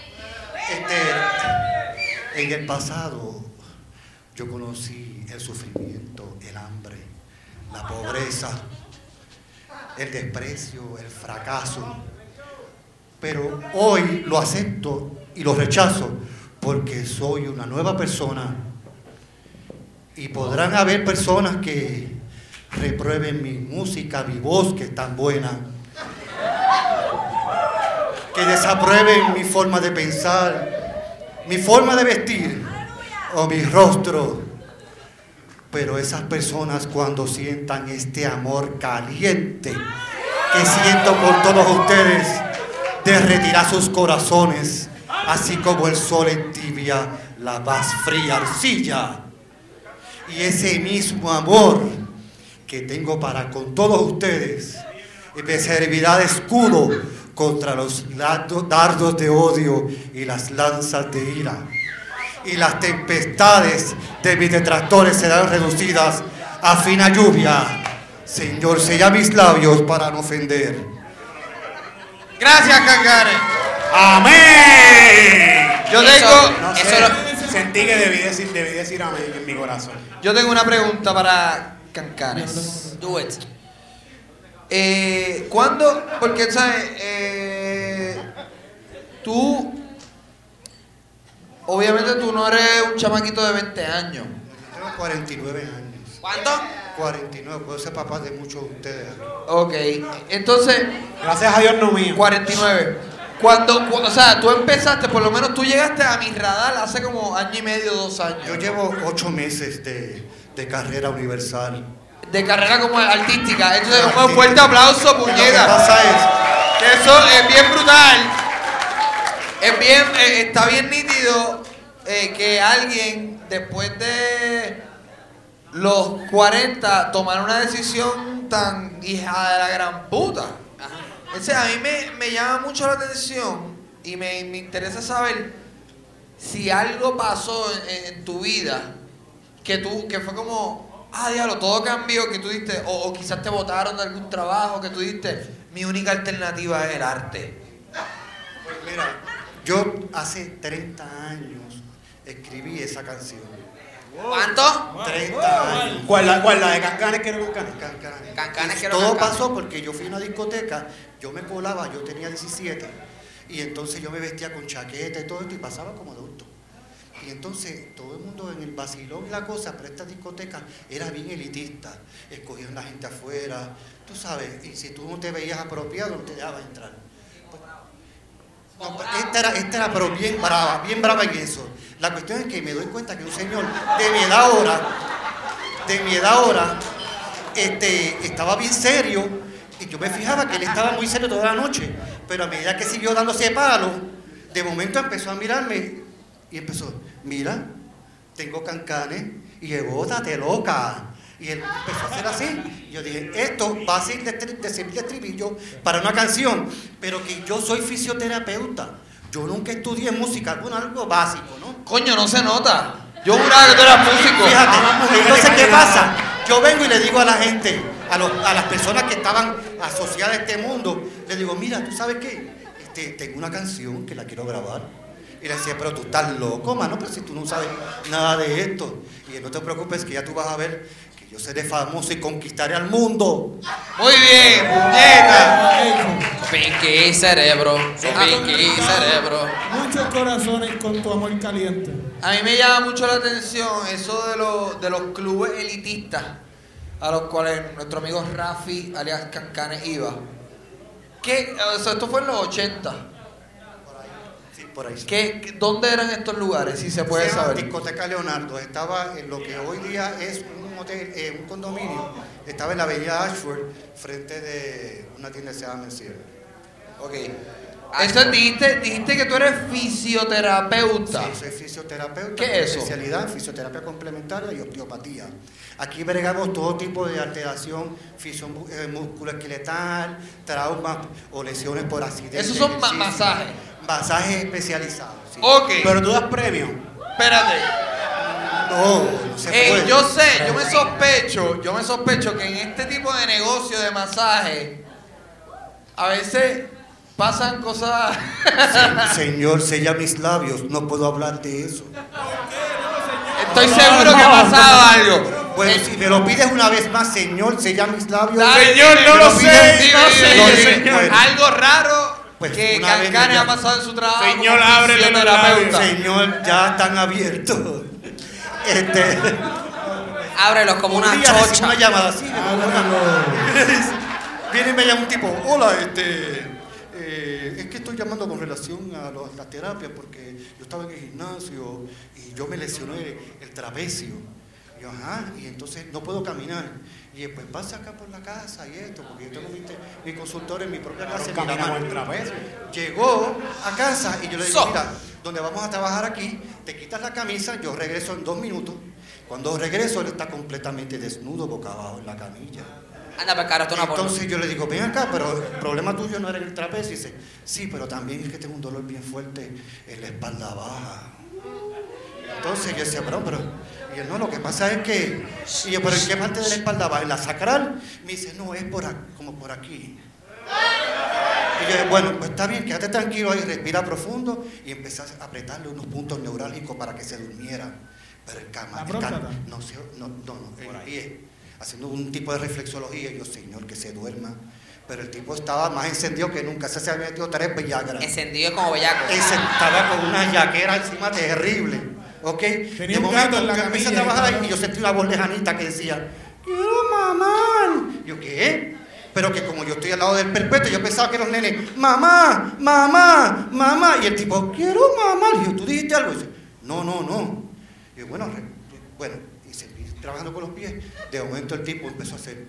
En el pasado yo conocí el sufrimiento, el hambre, la pobreza, el desprecio, el fracaso. Pero hoy lo acepto y lo rechazo porque soy una nueva persona. Y podrán haber personas que reprueben mi música, mi voz que es tan buena, que desaprueben mi forma de pensar, mi forma de vestir o mi rostro. Pero esas personas cuando sientan este amor caliente que siento por todos ustedes, derretirá sus corazones, así como el sol entibia la más fría arcilla. Y ese mismo amor que tengo para con todos ustedes me servirá de escudo contra los dardos de odio y las lanzas de ira. Y las tempestades de mis detractores serán reducidas a fina lluvia. Señor, sella mis labios para no ofender. Gracias, Cancanes. ¡Amén! Yo Eso- tengo, No Eso sé, lo- sentí que debí decir amén en mi corazón. yo tengo una pregunta para Cancanes. Do it. ¿Cuándo? Porque, ¿sabes? Tú, obviamente tú no eres un chamaquito de 20 años. Tengo 49 años. ¿Cuánto? 49, puedo ser papá de muchos de ustedes. Ok, entonces, Gracias a Dios no mío. 49. O sea, tú empezaste, por lo menos tú llegaste a mi radar hace como año y medio, 2 años. Yo llevo 8 meses de carrera universal. de carrera como artística. Entonces, un fuerte aplauso, Lo que puñeta. pasa es Que eso es bien brutal. Es bien, está bien nítido que alguien después de los 40 tomara una decisión tan hija de la gran puta. Entonces, a mí me llama mucho la atención y me interesa saber si algo pasó en tu vida que fue como, diablo, todo cambió, que tú diste, o quizás te botaron de algún trabajo, que tú diste, mi única alternativa es el arte. Pues mira, yo hace 30 años escribí esa canción. ¿Cuánto? 30 años. ¿Cuál? ¿La de Cancanes quiero Cancanes? Cancanes Y quiero todo Cancanes. pasó porque yo fui a una discoteca, yo me colaba, yo tenía 17, y entonces yo me vestía con chaqueta y todo esto y pasaba como adulto. Y entonces todo el mundo en el vacilón y la cosa, pero esta discoteca era bien elitista, escogían la gente afuera, tú sabes, y si tú no te veías apropiado no te dejabas entrar. No, esta era pero bien brava en eso. La cuestión es que me doy cuenta que un señor de mi edad ahora, estaba bien serio, y yo me fijaba que él estaba muy serio toda la noche, pero a medida que siguió dándose palo, de momento empezó a mirarme y empezó, mira, tengo Cancanes, y yo, bótate loca. Y él empezó a hacer así. Yo dije, esto va a ser de servir de estribillo para una canción, pero que yo soy fisioterapeuta. Yo nunca estudié música, algo básico, ¿no? Coño, no se nota. Yo juraba que tú eras músico. Fíjate, entonces, ¿qué pasa? Yo vengo y le digo a la gente, a las personas que estaban asociadas a este mundo, le digo, mira, ¿tú sabes qué? Tengo una canción que la quiero grabar. Y le decía, pero tú estás loco, mano, pero si tú no sabes nada de esto. Y él, no te preocupes, que ya tú vas a ver que yo seré famoso y conquistaré al mundo. Muy bien, puñeta. Pinky cerebro, Pinky cerebro. Muchos corazones con tu amor caliente. A mí me llama mucho la atención eso de los clubes elitistas a los cuales nuestro amigo Rafi, alias Cancanes, iba. Esto fue en los 80. Sí, por ahí. ¿Dónde eran estos lugares, si se puede Se llama saber? Discoteca Leonardo. Estaba en lo que hoy día es un hotel, un condominio. Estaba en la avenida Ashford, frente de una tienda que se llama Mercier. Ok. Entonces dijiste que tú eres fisioterapeuta. Sí, soy fisioterapeuta. ¿Qué con es eso? Especialidad, fisioterapia complementaria y osteopatía. Aquí bregamos todo tipo de alteración musculoesqueletal, traumas o lesiones por accidentes. Esos son ejercicio. masajes. Masajes especializados. Sí. Ok. Pero tú das premio. Espérate. No se puede. Yo me sospecho que en este tipo de negocio de masaje a veces pasan cosas. Señor, sella mis labios, no puedo hablar de eso. Estoy seguro que ha pasado algo. Bueno, si me lo pides una vez más, señor, sella mis labios. Señor, no Me lo pides, sé, no sé, lo digo, señor. bueno. Algo raro Pues que una vez Cancanes ya- ha pasado en su trabajo. Señor, como ábrele los fisioterapeuta. Señor, ya están abiertos. Ábrelos como una Un día recibí chocha. una llamada así. Viene y me llama un tipo, hola, es que estoy llamando con relación a la terapia porque yo estaba en el gimnasio y yo me lesioné el trapecio. Y yo, ajá, y entonces no puedo caminar. Y pues pasa acá por la casa y esto, porque yo tengo mi consultorio en mi propia casa. en Caminamos Miramar. el trapecio. Llegó a casa y yo le digo, So. mira, donde vamos a trabajar aquí, te quitas la camisa, yo regreso en 2 minutos. Cuando regreso, él está completamente desnudo, boca abajo en la camilla. Anda, pescar, esto no Entonces yo le digo, ven acá, pero el problema tuyo no era el trapecio. Y dice, sí, pero también es que tengo un dolor bien fuerte en la espalda baja. Entonces yo decía, pero, y él, no, lo que pasa es que, y yo, pero ¿en qué parte de la espalda baja? ¿En la sacral? Me dice, no, es como por aquí. Y yo, bueno, pues está bien, quédate tranquilo ahí, respira profundo, y empecé a apretarle unos puntos neurálgicos para que se durmiera. Pero el próstata? no, el pie, haciendo un tipo de reflexología, y yo, señor, que se duerma. Pero el tipo estaba más encendido que nunca, ese se había metido 3 Viagra. Encendido como bellaco. Ese estaba con una yaquera encima terrible, ¿ok? Tenía De un momento gato en la yo empecé a camilla, trabajar ahí ¿no? y yo sentí una voz lejanita que decía, quiero mamá. Yo, ¿qué? Pero que como yo estoy al lado del perpetuo, yo pensaba que los nenes, mamá, mamá, mamá. Y el tipo, quiero mamá. Y yo, ¿tú dijiste algo? Y dice, no. Y yo, bueno, y se trabajando con los pies. De momento el tipo empezó a hacer.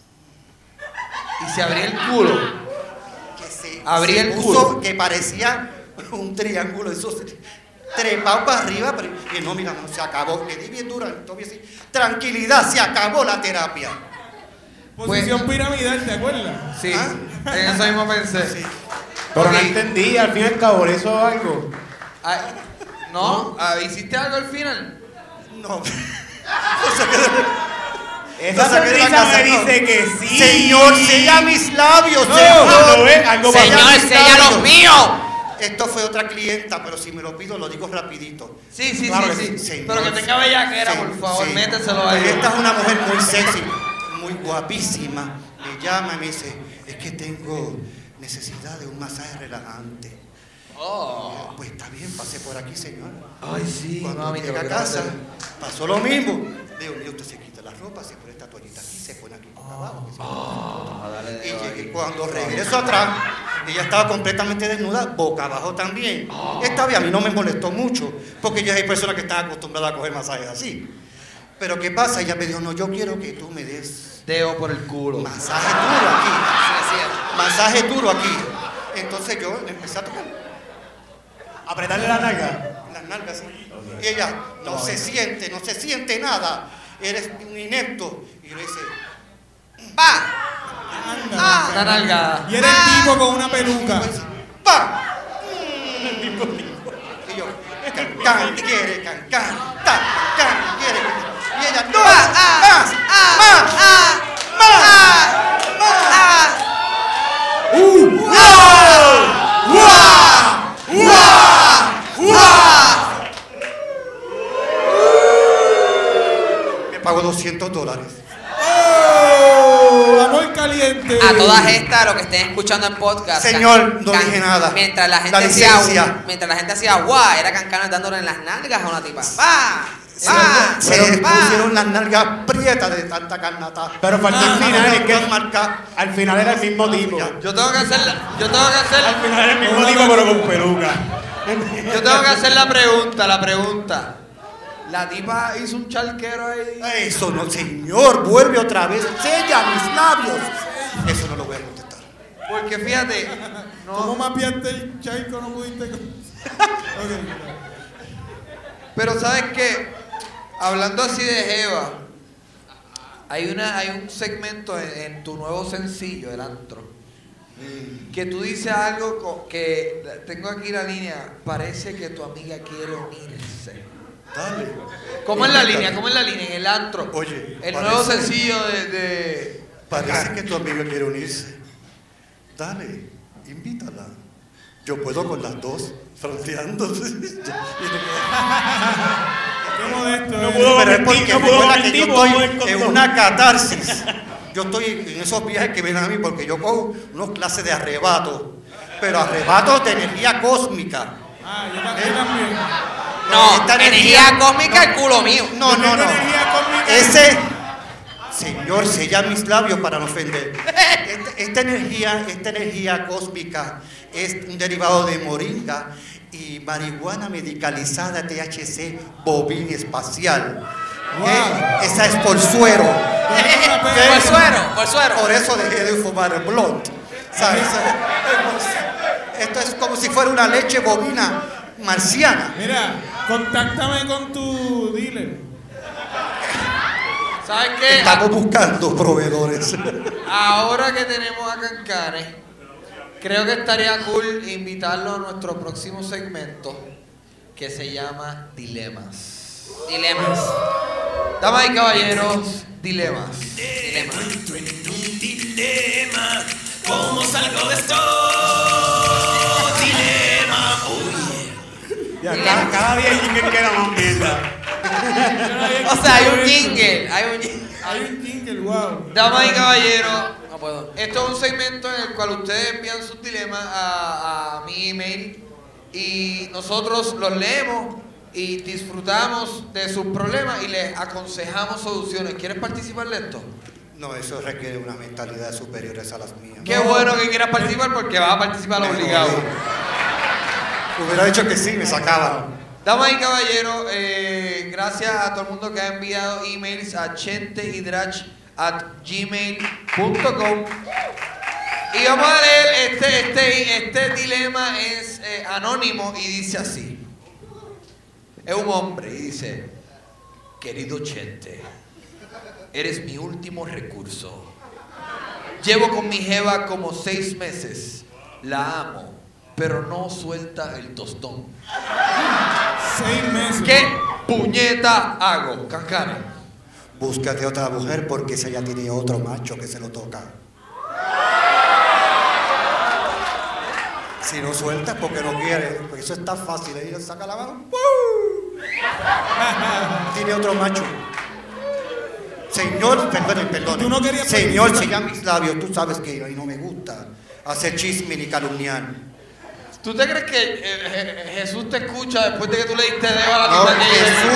Y se abría el culo. Que se Abría el puso, culo. que parecía un triángulo, eso trepado para arriba, pero y no, mira, no, se acabó, le di bien dura, todavía sí. Tranquilidad, se acabó la terapia. Posición piramidal, ¿te acuerdas? Sí, ¿Ah? en eso mismo pensé. Sí. Pero Ok. no entendí, al fin y al cabo, ¿eso es algo? Ay, ¿no? ¿Hiciste algo al final? No. Esa Lo saqué de la sonrisa casa, me no. dice que sí. Señor, sella mis labios, No, Señor. ¿lo ves? Algo Sella pasó. mis Señor, sella labios. los míos. Esto fue otra clienta, pero si me lo pido, lo digo rapidito. Sí, sí, Claro sí, que sí. Señor. Pero que tenga bellaquera, Sí, por favor, sí. méteselo a Pues él. esta es una mujer muy sexy, muy guapísima. Me llama y me dice, es que tengo necesidad de un masaje relajante. Pues está bien, pasé por aquí, señor. Ay, sí, Cuando mami, llegué a casa, pasó lo mismo. Digo, mira, usted se quita la ropa, se pone esta toallita aquí, se pone aquí por abajo. que se pone aquí. Y llegué, cuando regreso atrás, ella estaba completamente desnuda, boca abajo también. Esta vez a mí no me molestó mucho, porque ya hay personas que están acostumbradas a coger masajes así. Pero ¿qué pasa? Ella me dijo, no, yo quiero que tú me des Deo por el culo. masaje duro aquí. Sí, sí. Masaje duro aquí. Entonces yo empecé a tocar Apretarle la nalga. las nalgas así. Y ella, no se siente nada. Eres un inepto. Y yo le dice, ¡Pa! Está nalgada. Y era el tipo con una peluca. pues, ¡pa! Y yo, can, quiere, can, quiere. Y ella, no, más. Me pagó $200. ¡Oh! Amor caliente. A todas estas, lo que estén escuchando en podcast. Señor, no dije nada. Mientras la gente La licencia. hacía guau, era Cancano dándole en las nalgas a una tipa. ¡Pa! Se les pusieron las nalgas prietas de tanta carnata. Pero faltó el final, es que marca. al final era el mismo tipo. Yo tengo que hacer Al final era el mismo tipo, pero con peluca. la pregunta. La tipa hizo un charquero ahí. Eso no, señor, vuelve otra vez. Sella mis labios. Eso no lo voy a contestar. Porque fíjate, ¿Cómo no, mapeaste el charco? No pudiste. Ok. pero ¿sabes qué? Hablando así de Jeva, hay un segmento en tu nuevo sencillo, El Antro, que tú dices algo que tengo aquí la línea, parece que tu amiga quiere unirse. Dale. ¿Cómo es la línea? En El Antro. Oye, el parece- nuevo sencillo de Parece que tu amiga quiere unirse. Dale, invítala. Yo puedo con las dos, fronteando. Qué modesto. No ¿eh? pudo Pero es con el porque tipo, no pudo recuerda con el que yo tipo, vamos a ver estoy con en dos. una catarsis. Yo estoy en esos viajes que vienen a mí porque yo cojo unos clases de arrebato. Pero arrebatos de energía cósmica. Ah, yo también. No, Esta energía cósmica el culo mío. No, no, no. Energía cósmica. Ese, señor, sella mis labios para no ofender. Esta energía cósmica es un derivado de moringa y marihuana medicalizada THC bovina espacial. Wow. Esa es por suero. Por suero. Por eso dejé de fumar el blunt. ¿Sabes? Esto es como si fuera una leche bovina marciana. Mira, contáctame con tu dealer. ¿Sabes qué? Estamos buscando proveedores. Ahora que tenemos a Cancanes, creo que estaría cool invitarlo a nuestro próximo segmento que se llama Dilemas. Dilemas. Damas y caballeros, Dilemas. Dilemas. Dilema, ¿cómo salgo de esto? Dilema, Ya, cada día el jingle queda más mierda. O sea, hay un jingle. Hay un jingle, wow. Damas y caballeros, No puedo. esto es un segmento en el cual ustedes envían sus dilemas a mi email y nosotros los leemos y disfrutamos de sus problemas y les aconsejamos soluciones. ¿Quieres participar de esto? No, eso requiere unas mentalidades superiores a las mías. Qué bueno que quieras participar porque vas a participar obligado. Hubiera dicho que sí, me sacaban. Damas y caballeros, gracias a todo el mundo que ha enviado emails a chenteidrach@gmail.com. Y vamos a leer este dilema es anónimo y dice así. Es un hombre y dice: querido Chente, eres mi último recurso. Llevo con mi jeva como 6 meses. La amo, pero no suelta el tostón. 6 meses. ¿Qué puñeta hago, Cancane? Búscate otra mujer porque esa ya tiene otro macho que se lo toca. Si no sueltas porque no quiere, porque eso está fácil. Ella saca la mano. Tiene otro macho. Señor, perdón. ¿Tú no querías Señor, participar? sella mis labios. Tú sabes que a mí no me gusta hacer chisme ni calumniar. ¿Tú te crees que Jesús te escucha después de que tú le diste dedo a la No, tipa que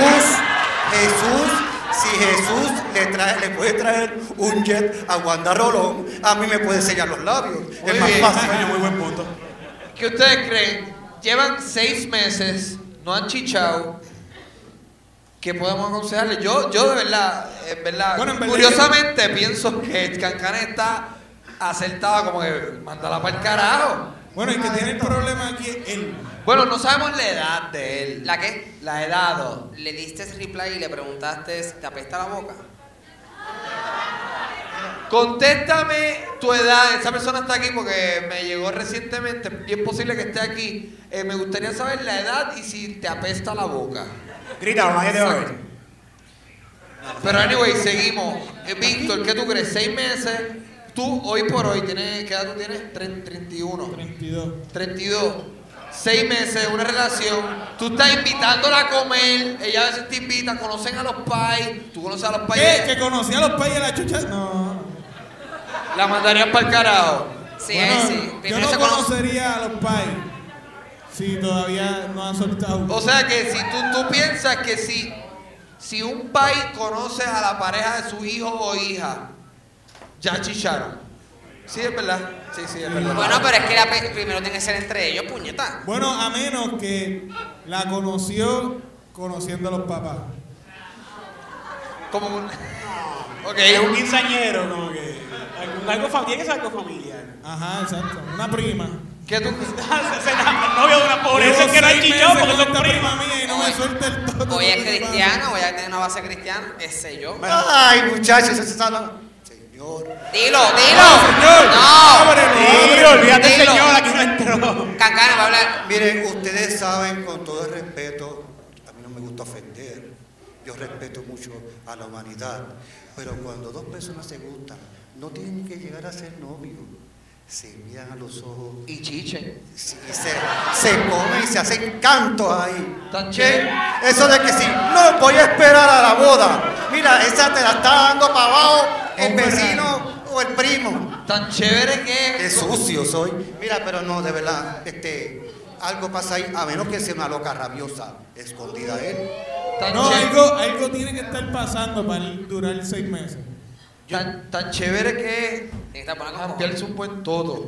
si Jesús le puede traer un jet a Wanda Rolón, a mí me puede sellar los labios. Es más fácil. Muy buen punto. ¿Qué ustedes creen? Llevan 6 meses, no han chichado. ¿Qué podemos aconsejarle? Yo de verdad, Bueno, en verdad curiosamente pienso que Cancane está acertado, como que mándala para el carajo. Bueno, el que tiene el problema aquí es él. Bueno, no sabemos la edad de él. ¿La qué? La edad. Le diste reply y le preguntaste, ¿te apesta la boca? Contéstame tu edad. Esa persona está aquí porque me llegó recientemente. Bien posible que esté aquí. Me gustaría saber la edad y si te apesta la boca. Grita, nadie te va a ver. Pero anyway, seguimos. Víctor, ¿qué tú crees? 6 meses. Tú, hoy por hoy, ¿qué edad tú tienes? 31. 32. 6 meses, una relación. Tú estás invitándola a comer. Ella a veces te invita, conocen a los pais. ¿Tú conoces a los pais? ¿Qué? ¿Que conocía a los pais de la chucha? No. La mandarías para el carajo. Sí, Bueno, ahí sí. yo Primero no se conoce. conocería a los pais si todavía no han soltado. O sea que si tú piensas que si un pai conoce a la pareja de su hijo o hija, ya chicharon. Sí, es verdad. Sí, es verdad. Bueno, pero es que primero tiene que ser entre ellos, puñeta. Bueno, a menos que la conoció conociendo a los papás. Como un... Ok. Es un quinceañero, como que. Tiene que ser algo familiar. Ajá, exacto. Una prima. ¿Qué tú? Novio de una pobre. Eso es que no hay chichón porque con son esta prima primos. mía y no me suelta el toto. O ella es cristiana, o ella tiene una base cristiana, qué sé yo. Ay, muchachos, eso está Señor. Dilo. señor. No. Dilo, olvídate, Dilo. señor, aquí no entró. Cancane va a hablar. Miren, ustedes saben, con todo el respeto, a mí no me gusta ofender, yo respeto mucho a la humanidad, pero cuando dos personas se gustan, no tienen que llegar a ser novios, se miran a los ojos Y chichen. y se comen y se hacen cantos ahí. Tan ¿Qué? chévere. Eso de que si no voy a esperar a la boda, mira, esa te la está dando para abajo el vecino o el primo. Tan chévere que... Qué sucio soy. Mira, pero no, de verdad, algo pasa ahí, a menos que sea una loca rabiosa, escondida él. Tan No, chévere. algo tiene que estar pasando para durar 6 meses. Tan chévere que Necesita poner como- ampliarse un buen todo.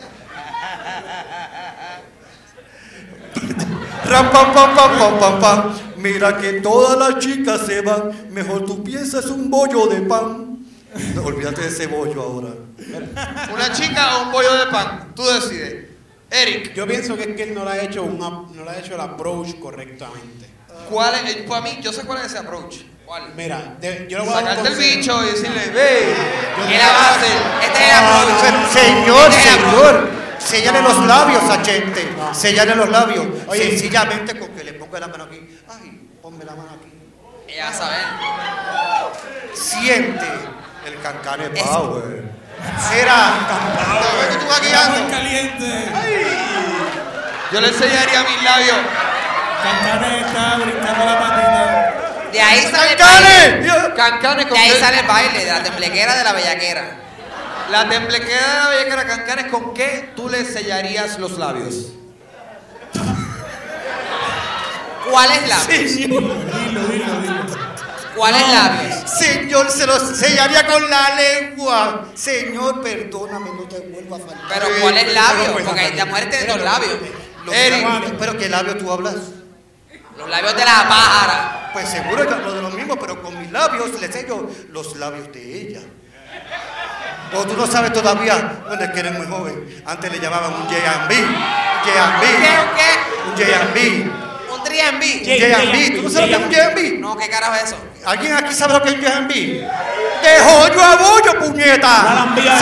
Ram, pam, pam, pam, pam, pam, pam. Mira que todas las chicas se van, mejor tú piensas un bollo de pan. No, olvídate de ese bollo ahora. Una chica o un bollo de pan. Tú decides. Eric, Yo pienso que es que él no le ha hecho el approach correctamente. ¿cuál es? Para mí, yo sé cuál es ese approach. ¿Cuál? Mira, yo le voy a dar un Sacarte el consejo. bicho y decirle, ve, ¿Qué la va a hacer? Este es el approach. Señor, Este es el approach. señor, séllale los labios a Chente, séllale los labios. Oye. Sencillamente con que le ponga la mano aquí. Ay, ponme la mano aquí. Ella va a saber. Siente el Cancane Power. Era, ¿sabes que tú vas Muy guiando? caliente. yo le enseñaría mis labios. Cancane está brincando la patita. De ahí sale el baile. ¡Cancane! Cancanes con De ahí qué- sale el baile, de la temblequera de la bellaquera. La temblequera de la bellaquera Cancanes, ¿con qué tú le sellarías los labios? ¿Cuáles labios? Dilo. ¿Cuáles labios? Señor, se los sellaría con la lengua. Señor, perdóname, no te vuelvo a faltar. Pero ¿cuáles labios? Porque la mujer tiene dos labios. Eric, ¿pero qué labio tú hablas? Los labios de la pájara. Pues seguro que hablo de lo mismo, pero con mis labios le sello los labios de ella. O tú no sabes todavía, bueno, es que eres muy joven. Antes le llamaban un J&B. ¿Qué? Un J&B. Un 3B. J&B. ¿Tú no sabes lo que es un J&B? No, ¿qué carajo es eso? ¿Alguien aquí sabe lo que es un J&B? ¡De joyo a bollo, puñeta! lambía de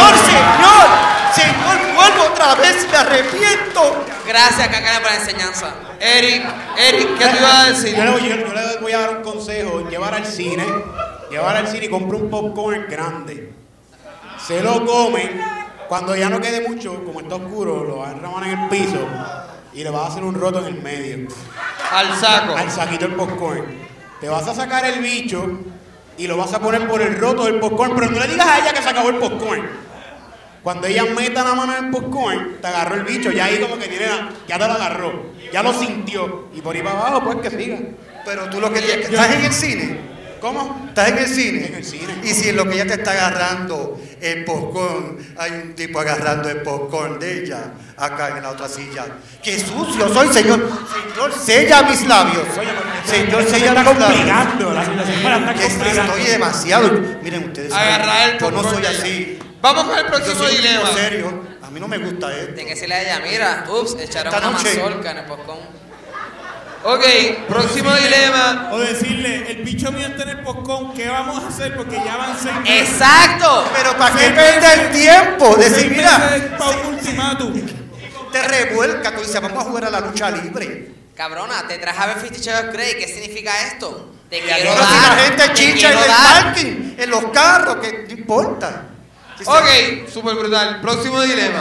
Señor, vuelvo otra vez, me arrepiento. Gracias, Cancane, por la enseñanza. Eric, ¿qué te iba a decir? Yo le voy a dar un consejo. Llevar al cine y comprar un popcorn grande. Se lo comen. Cuando ya no quede mucho, como está oscuro, lo van a enramar en el piso y le vas a hacer un roto en el medio. Al saco. Al saquito del popcorn. Te vas a sacar el bicho y lo vas a poner por el roto del popcorn, pero no le digas a ella que se acabó el popcorn. Cuando ella meta la mano en el popcorn, te agarró el bicho, ya ahí como que ya te lo agarró, ya lo sintió. Y por ahí para abajo, pues que siga. Pero tú lo que tienes, ¿estás en el cine? ¿Cómo? ¿Estás en el cine? En el cine. Y si en lo que ella te está agarrando el popcorn, hay un tipo agarrando el popcorn de ella, acá en la otra silla. ¡Qué sucio soy, señor! Señor, sella mis labios. Señor, sella mis labios. Estoy demasiado. Miren ustedes. Agarrar el yo no popcorn soy de ella. así. Vamos con el Yo próximo soy un tipo dilema. serio. A mí no me gusta esto. De que se le ella, mira, echaron Esta una noche. mazorca en el popcorn. Ok, próximo dilema. O decirle, el bicho mío está en el popcorn, ¿qué vamos a hacer? Porque ya van 6 meses. ¡Exacto! Pero ¿para qué perder tiempo? Decir, mira, Para un ultimátum. te revuelca, tú dices, vamos a jugar a la lucha libre. Cabrona, te traje a ver 50 Shades of Grey. ¿Qué significa esto? Te Pero quiero si dar. la gente te chicha en quiero el dar. parking, en los carros, ¿qué importa? Ok, súper brutal. Próximo dilema.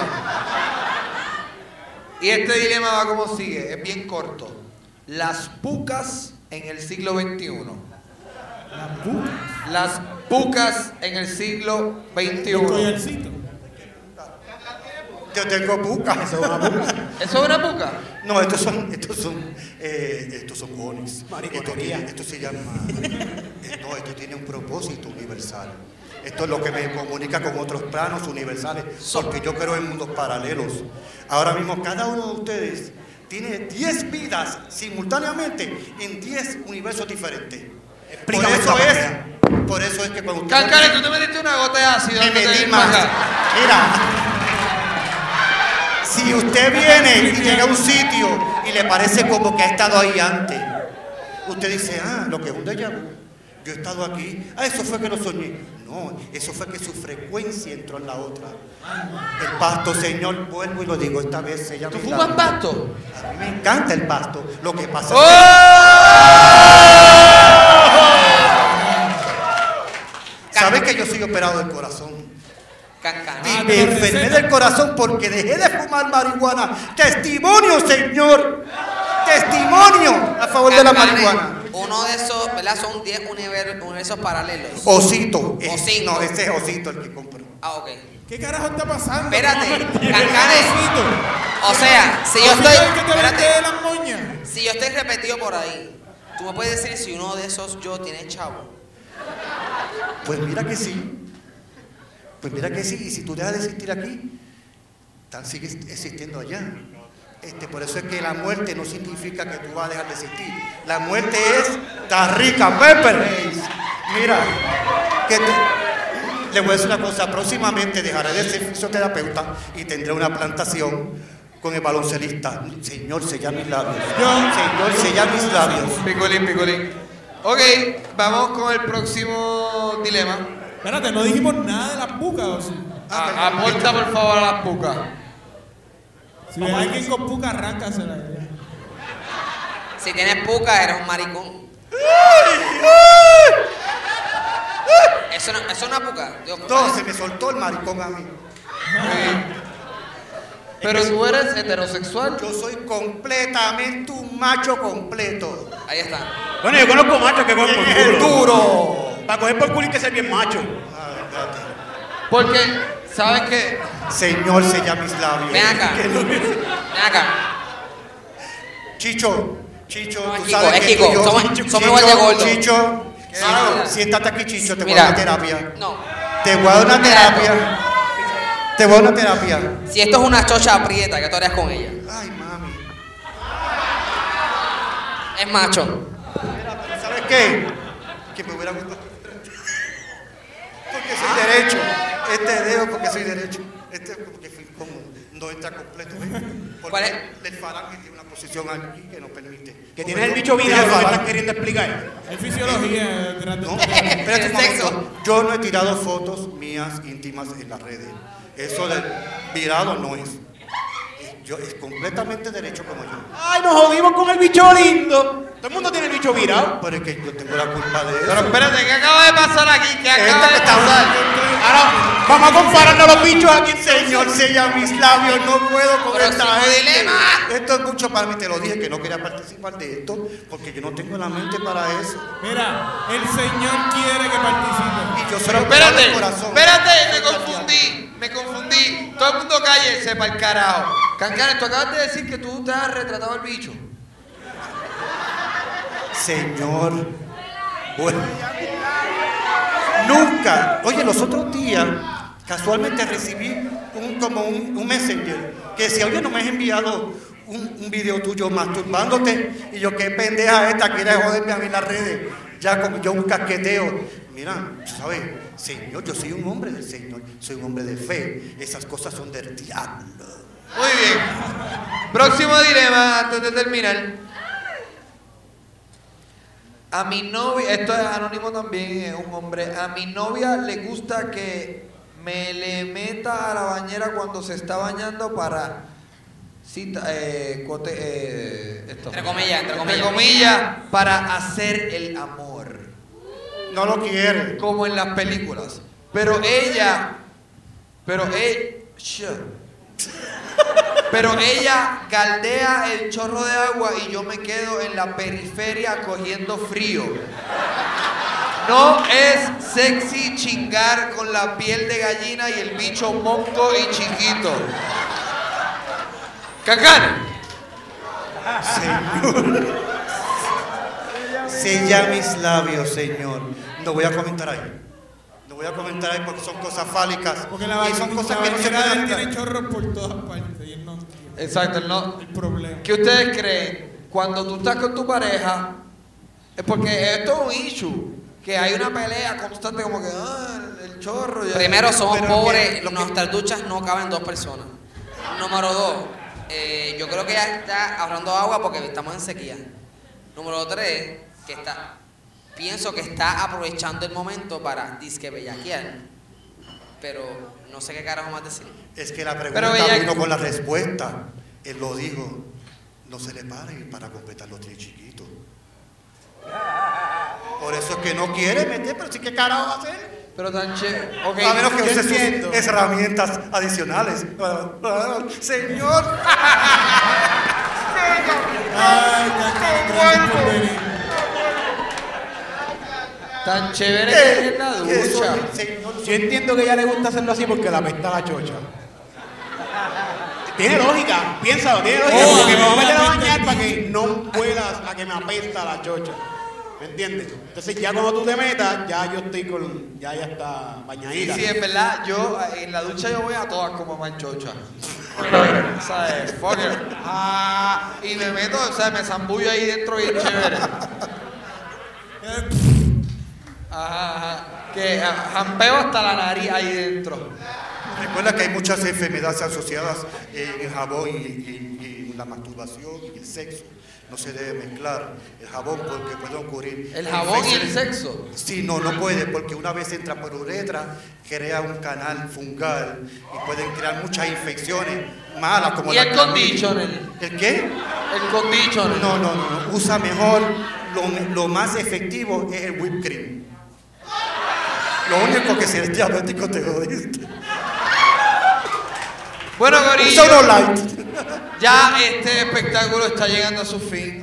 Y este dilema va como sigue, es bien corto. Las pucas en el siglo XXI. Las pucas en el siglo El XXI. collarcito. Yo tengo pucas. Eso es una puca. ¿Eso es una puca? No, estos son cones. Mariconería. Esto se llama. No, esto tiene un propósito universal. Esto es lo que me comunica con otros planos universales, porque yo creo en mundos paralelos. Ahora mismo, cada uno de ustedes tiene 10 vidas simultáneamente en 10 universos diferentes. Explícame esta vaina. Por eso es que cuando usted Cancane, tú te metiste una gota de ácido. me antes de metí ir más. para acá. Mira, si usted viene y llega a un sitio y le parece como que ha estado ahí antes, usted dice, lo que es un déjà vu. Yo he estado aquí. Eso fue que lo soñé. No, eso fue que su frecuencia entró en la otra. El pasto, Señor, vuelvo y lo digo, esta vez se llama. ¿Tú fumas pasto? A mí me encanta el pasto. Lo que pasa ¡Oh! es que, ¿sabes que yo soy operado del corazón? Cancane. Y me enfermé del corazón porque dejé de fumar marihuana. Testimonio, Señor. Testimonio a favor de la Cancane, marihuana. Uno de esos, ¿verdad? Son 10 universos paralelos. Osito. Osito. No, ese es Osito el que compró. Ah, ok. ¿Qué carajo está pasando? Espérate, ¿Qué Cancane. osito? O sea, si yo ¿Osito estoy. es el que te Espérate. vende las moñas? Si yo estoy repetido por ahí, tú me puedes decir si uno de esos yo tiene chavo. Pues mira que sí. Pues mira que sí. Y si tú dejas de existir aquí, sigue existiendo allá. Por eso es que la muerte no significa que tú vas a dejar de existir. La muerte es tan rica, Pepper. Mira, le voy a decir una cosa. Próximamente dejaré de ser fisioterapeuta y tendré una plantación con el baloncelista. Señor, sella mis labios. Señor, sella mis labios. Picolín, picolín. Ok, vamos con el próximo dilema. Espérate, no dijimos nada de las pucas, ¿o sí? Aporta por favor a las pucas. Si ves a alguien con puca, arráncasela. Si tienes puca, eres un maricón. Eso no, eso es una puca. Dios, No, se me soltó el maricón a mí. Pero tú eres heterosexual. Yo soy completamente un macho completo. Ahí está. Bueno, yo conozco machos que cogen por ¡El culo. duro! Para coger por culo hay que ser bien macho. Porque, ¿sabes qué? Señor, sella mis labios. Ven acá. Ven acá. Chicho, No, tú Kiko, sabes es que Kiko. tú y yo- Somos igual de gordos. Chicho, Mira. siéntate aquí, Chicho, te voy a Mira. dar una terapia. No. Te voy a dar una terapia. Te voy a dar una terapia. Si esto es una chocha aprieta, ¿qué tú harías con ella? Ay, mami. Es macho. Mira, pero ¿sabes qué? Que me hubiera gustado. Porque soy derecho. Este dedo porque soy derecho. Este porque fui como no entra completo. ¿Ves? Porque ¿Cuál es? el falange tiene una posición aquí que no permite. Que tienes el bicho virado, lo que estás queriendo explicar. Es fisiología. No, espérate un El sexo. momento. Yo no he tirado fotos mías íntimas en las redes. Eso de virado no es. Yo es completamente derecho como yo. Ay, nos jodimos con el bicho lindo. Todo el mundo tiene el bicho virado. Pero es que yo tengo la culpa de eso. Pero espérate, ¿qué acaba de pasar aquí? ¿Qué acaba Esta que de está pasar? Ahora, vamos a compararnos los bichos aquí. Señor, sella mis labios, no puedo con Próximo esta gente. dilema. Esto es mucho para mí, te lo dije que no quería participar de esto porque yo no tengo la mente para eso. Mira, el Señor quiere que participe. Y yo soy Pero operado espérate, del corazón. espérate, me confundí. Todo el mundo cállese para el carajo. Cancanes, tú acabas de decir que tú te has retratado al bicho. Señor, bueno, nunca. Oye, los otros días casualmente recibí un messenger que decía, oye, no me has enviado un video tuyo masturbándote. Y yo, qué pendeja esta, quiere joderme a mí en las redes. Ya como yo un casqueteo. Mira, ¿sabes? Señor, yo soy un hombre del Señor, soy un hombre de fe. Esas cosas son del diablo. Muy bien. Próximo dilema antes de terminar. A mi novia, esto es anónimo también, es un hombre. A mi novia le gusta que me le meta a la bañera cuando se está bañando para Entre comillas. para hacer el amor. No lo quiere. Como en las películas. Pero ella galdea el chorro de agua y yo me quedo en la periferia cogiendo frío. No es sexy chingar con la piel de gallina y el bicho monco y chiquito. ¡Cacán! Señor. Sella mis labios, Señor. No voy a comentar ahí. No voy a comentar ahí porque son cosas fálicas. Porque la y son cosas que no se bañera de él pueden. tiene chorros por todas partes. Y él no entiende Exacto, no. el problema. ¿Qué ustedes creen? Cuando tú estás con tu pareja, es porque esto es un issue, que hay una pelea constante como que, el chorro. Primero, somos Pero pobres, lo que- nuestras duchas no caben 2 personas. Número 2, yo creo que ella está ahorrando agua porque estamos en sequía. Número 3, pienso que está aprovechando el momento para disque bellaquear. Pero no sé qué carajo más decir. Es que la Pero pregunta ella- vino con la respuesta. Él lo dijo. No se le pare para completar los 3 chiquitos. Por eso es que no quiere meter, pero sí que carajo va a hacer. Pero tan chévere. Ok, A menos que yo use entiendo. sus herramientas adicionales. Señor. Ay, gracias por venir. tan chévere que es en la Que soy ducha. el Señor. Yo entiendo que a ella le gusta hacerlo así porque la apesta la chocha. Tiene lógica, piénsalo, tiene lógica. Oh, porque me voy a meter a la bañar apesta para que no puedas a que me apesta la chocha. ¿Me entiendes? Entonces ya cuando tú te metas, ya yo estoy con. Ya está Sí, bañadita. sí, es verdad. Yo en la ducha yo voy a todas como manchocha. ¿Sabes? Fuck it. Y me meto, o sea, me zambullo ahí dentro bien chévere. Ajá. Que jampeo hasta la nariz ahí dentro. Recuerda que hay muchas enfermedades asociadas en el jabón y la masturbación y el sexo. No se debe mezclar el jabón porque puede ocurrir. ¿El jabón y el infecciones. sexo? Sí, no puede porque una vez entra por uretra, crea un canal fungal y pueden crear muchas infecciones malas como ¿Y la el clamidia. conditioner? ¿El qué? El conditioner. No. Usa mejor, lo más efectivo es el whipped cream. Lo único que si eres diabético te jodiste. Bueno, Usa Corillo, uno light. ya este espectáculo está llegando a su fin.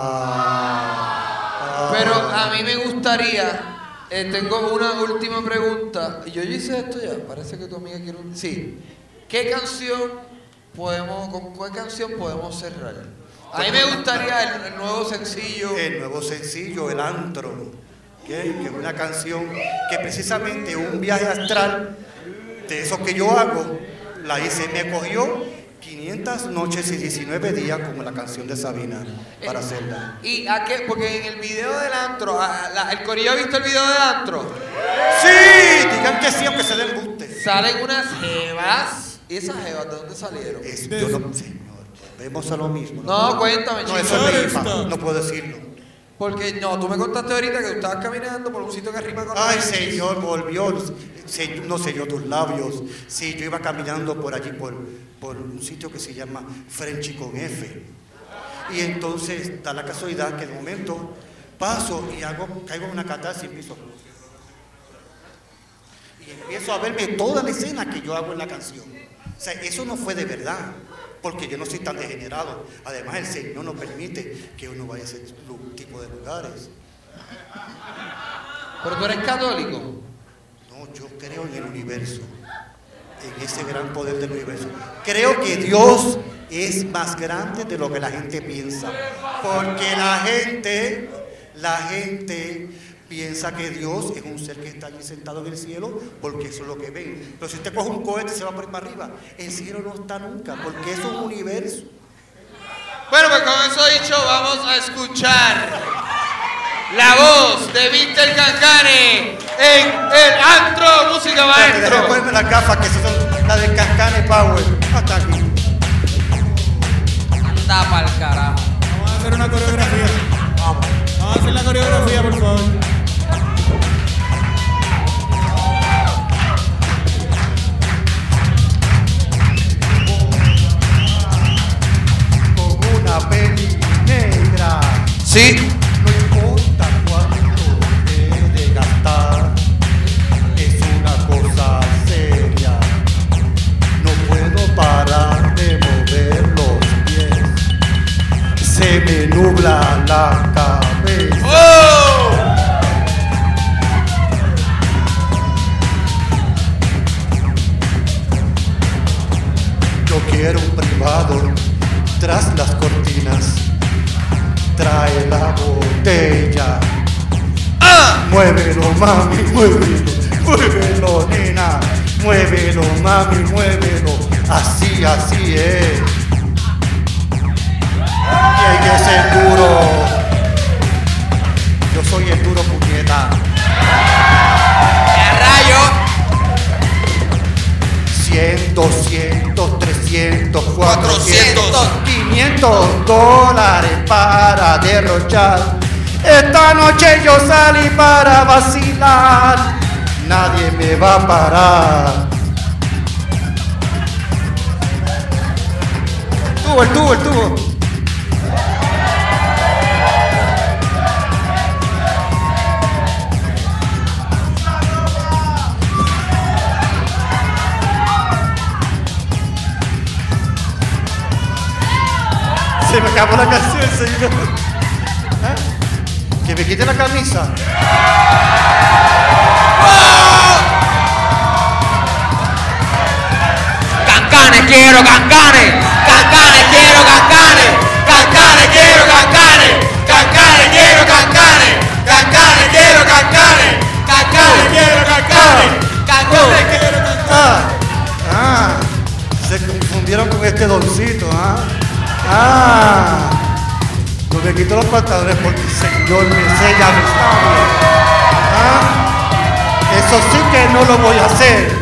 Pero a mí me gustaría, tengo una última pregunta. Y yo hice esto ya, parece que tu amiga quiere un... Sí. ¿Qué canción con cuál canción podemos cerrar? A mí me gustaría el nuevo sencillo. El nuevo sencillo, El Antro, que es una canción que precisamente un viaje astral de esos que yo hago, la hice, me cogió 500 noches y 19 días como la canción de Sabina para hacerla. ¿Y a qué? Porque en el video del antro, ¿el corillo ha visto el video del antro? Sí, digan que sí, aunque se den embuste. Salen unas jevas. ¿Y esas jevas de dónde salieron? Yo no, señor, vemos a lo mismo. No, cuéntame, No, chico. eso es rifa, no puedo decirlo. Porque no, tú me contaste ahorita que tú estabas caminando por un sitio que rima con... Ay, Señor, volvió. No selló tus labios. Sí, yo iba caminando por allí, por un sitio que se llama Frenchy con F. Y entonces da la casualidad que de momento paso y caigo en una catarsis y empiezo. Y empiezo a verme toda la escena que yo hago en la canción. O sea, eso no fue de verdad, porque yo no soy tan degenerado. Además, el Señor no permite que uno vaya a ese tipo de lugares. ¿Pero tú eres católico? No, yo creo en el universo, en ese gran poder del universo. Creo que Dios es más grande de lo que la gente piensa, porque la gente piensa que Dios es un ser que está allí sentado en el cielo, porque eso es lo que ven. Pero si usted coge un cohete y se va por ahí para arriba, el cielo no está nunca, porque eso es un universo. Bueno, pues con eso dicho, vamos a escuchar la voz de Víctor Cancane en el antro Música Maestro. Déjame ponerme las gafas, que esas son las de Cancane Power. Hasta aquí. Anda pa'l carajo. Vamos a hacer una coreografía. Vamos a hacer la coreografía, por favor. Con una peli negra. Sí. No importa cuánto he de gastar, es una cosa seria. No puedo parar de mover los pies, se me nubla la cabeza. ¡Oh! Yo quiero un privado tras las cortinas. Trae la botella. Muévelo, mami, muévelo, nena. Muévelo, mami, muévelo. Así es. Y hay que ser duro. Yo soy el duro, puñeta. ¡Qué rayo! 100, 200, 300, 400, 400, 500 dólares para derrochar. Esta noche yo salí para vacilar, nadie me va a parar. El tubo. Se me acabó la canción, señor. ¿Eh? Que me quite la camisa. Cancane, quiero Cancane. Cancane, quiero Cancane. Cancane, quiero Cancane. Cancane, quiero Cancane. Cancane, quiero Cancane. Cancane, quiero Cancane. Cancane, quiero Cancane. Se confundieron con este doncito, yo me quito los pantalones porque el Señor me enseña mis labios. Eso sí que no lo voy a hacer.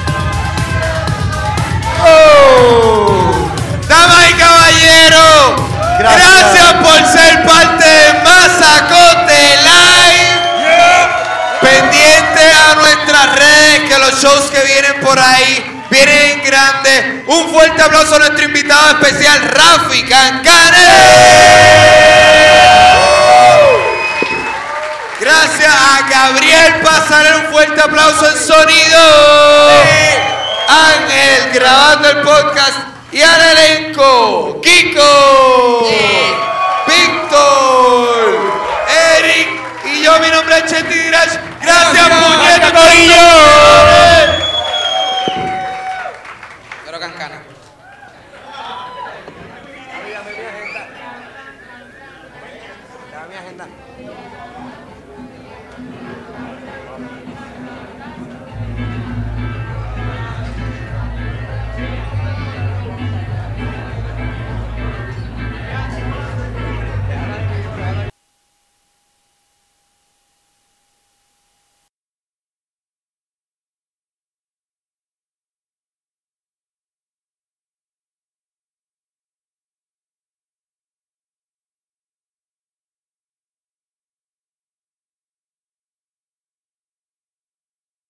Damas y caballeros, gracias por ser parte de Mazacote Live. Pendiente a nuestras redes, que los shows que vienen por ahí vienen grandes. Un fuerte aplauso a nuestro invitado especial, Rafi Cancane. Gracias a Gabriel Pasarel, un fuerte aplauso en sonido. Ángel grabando el podcast.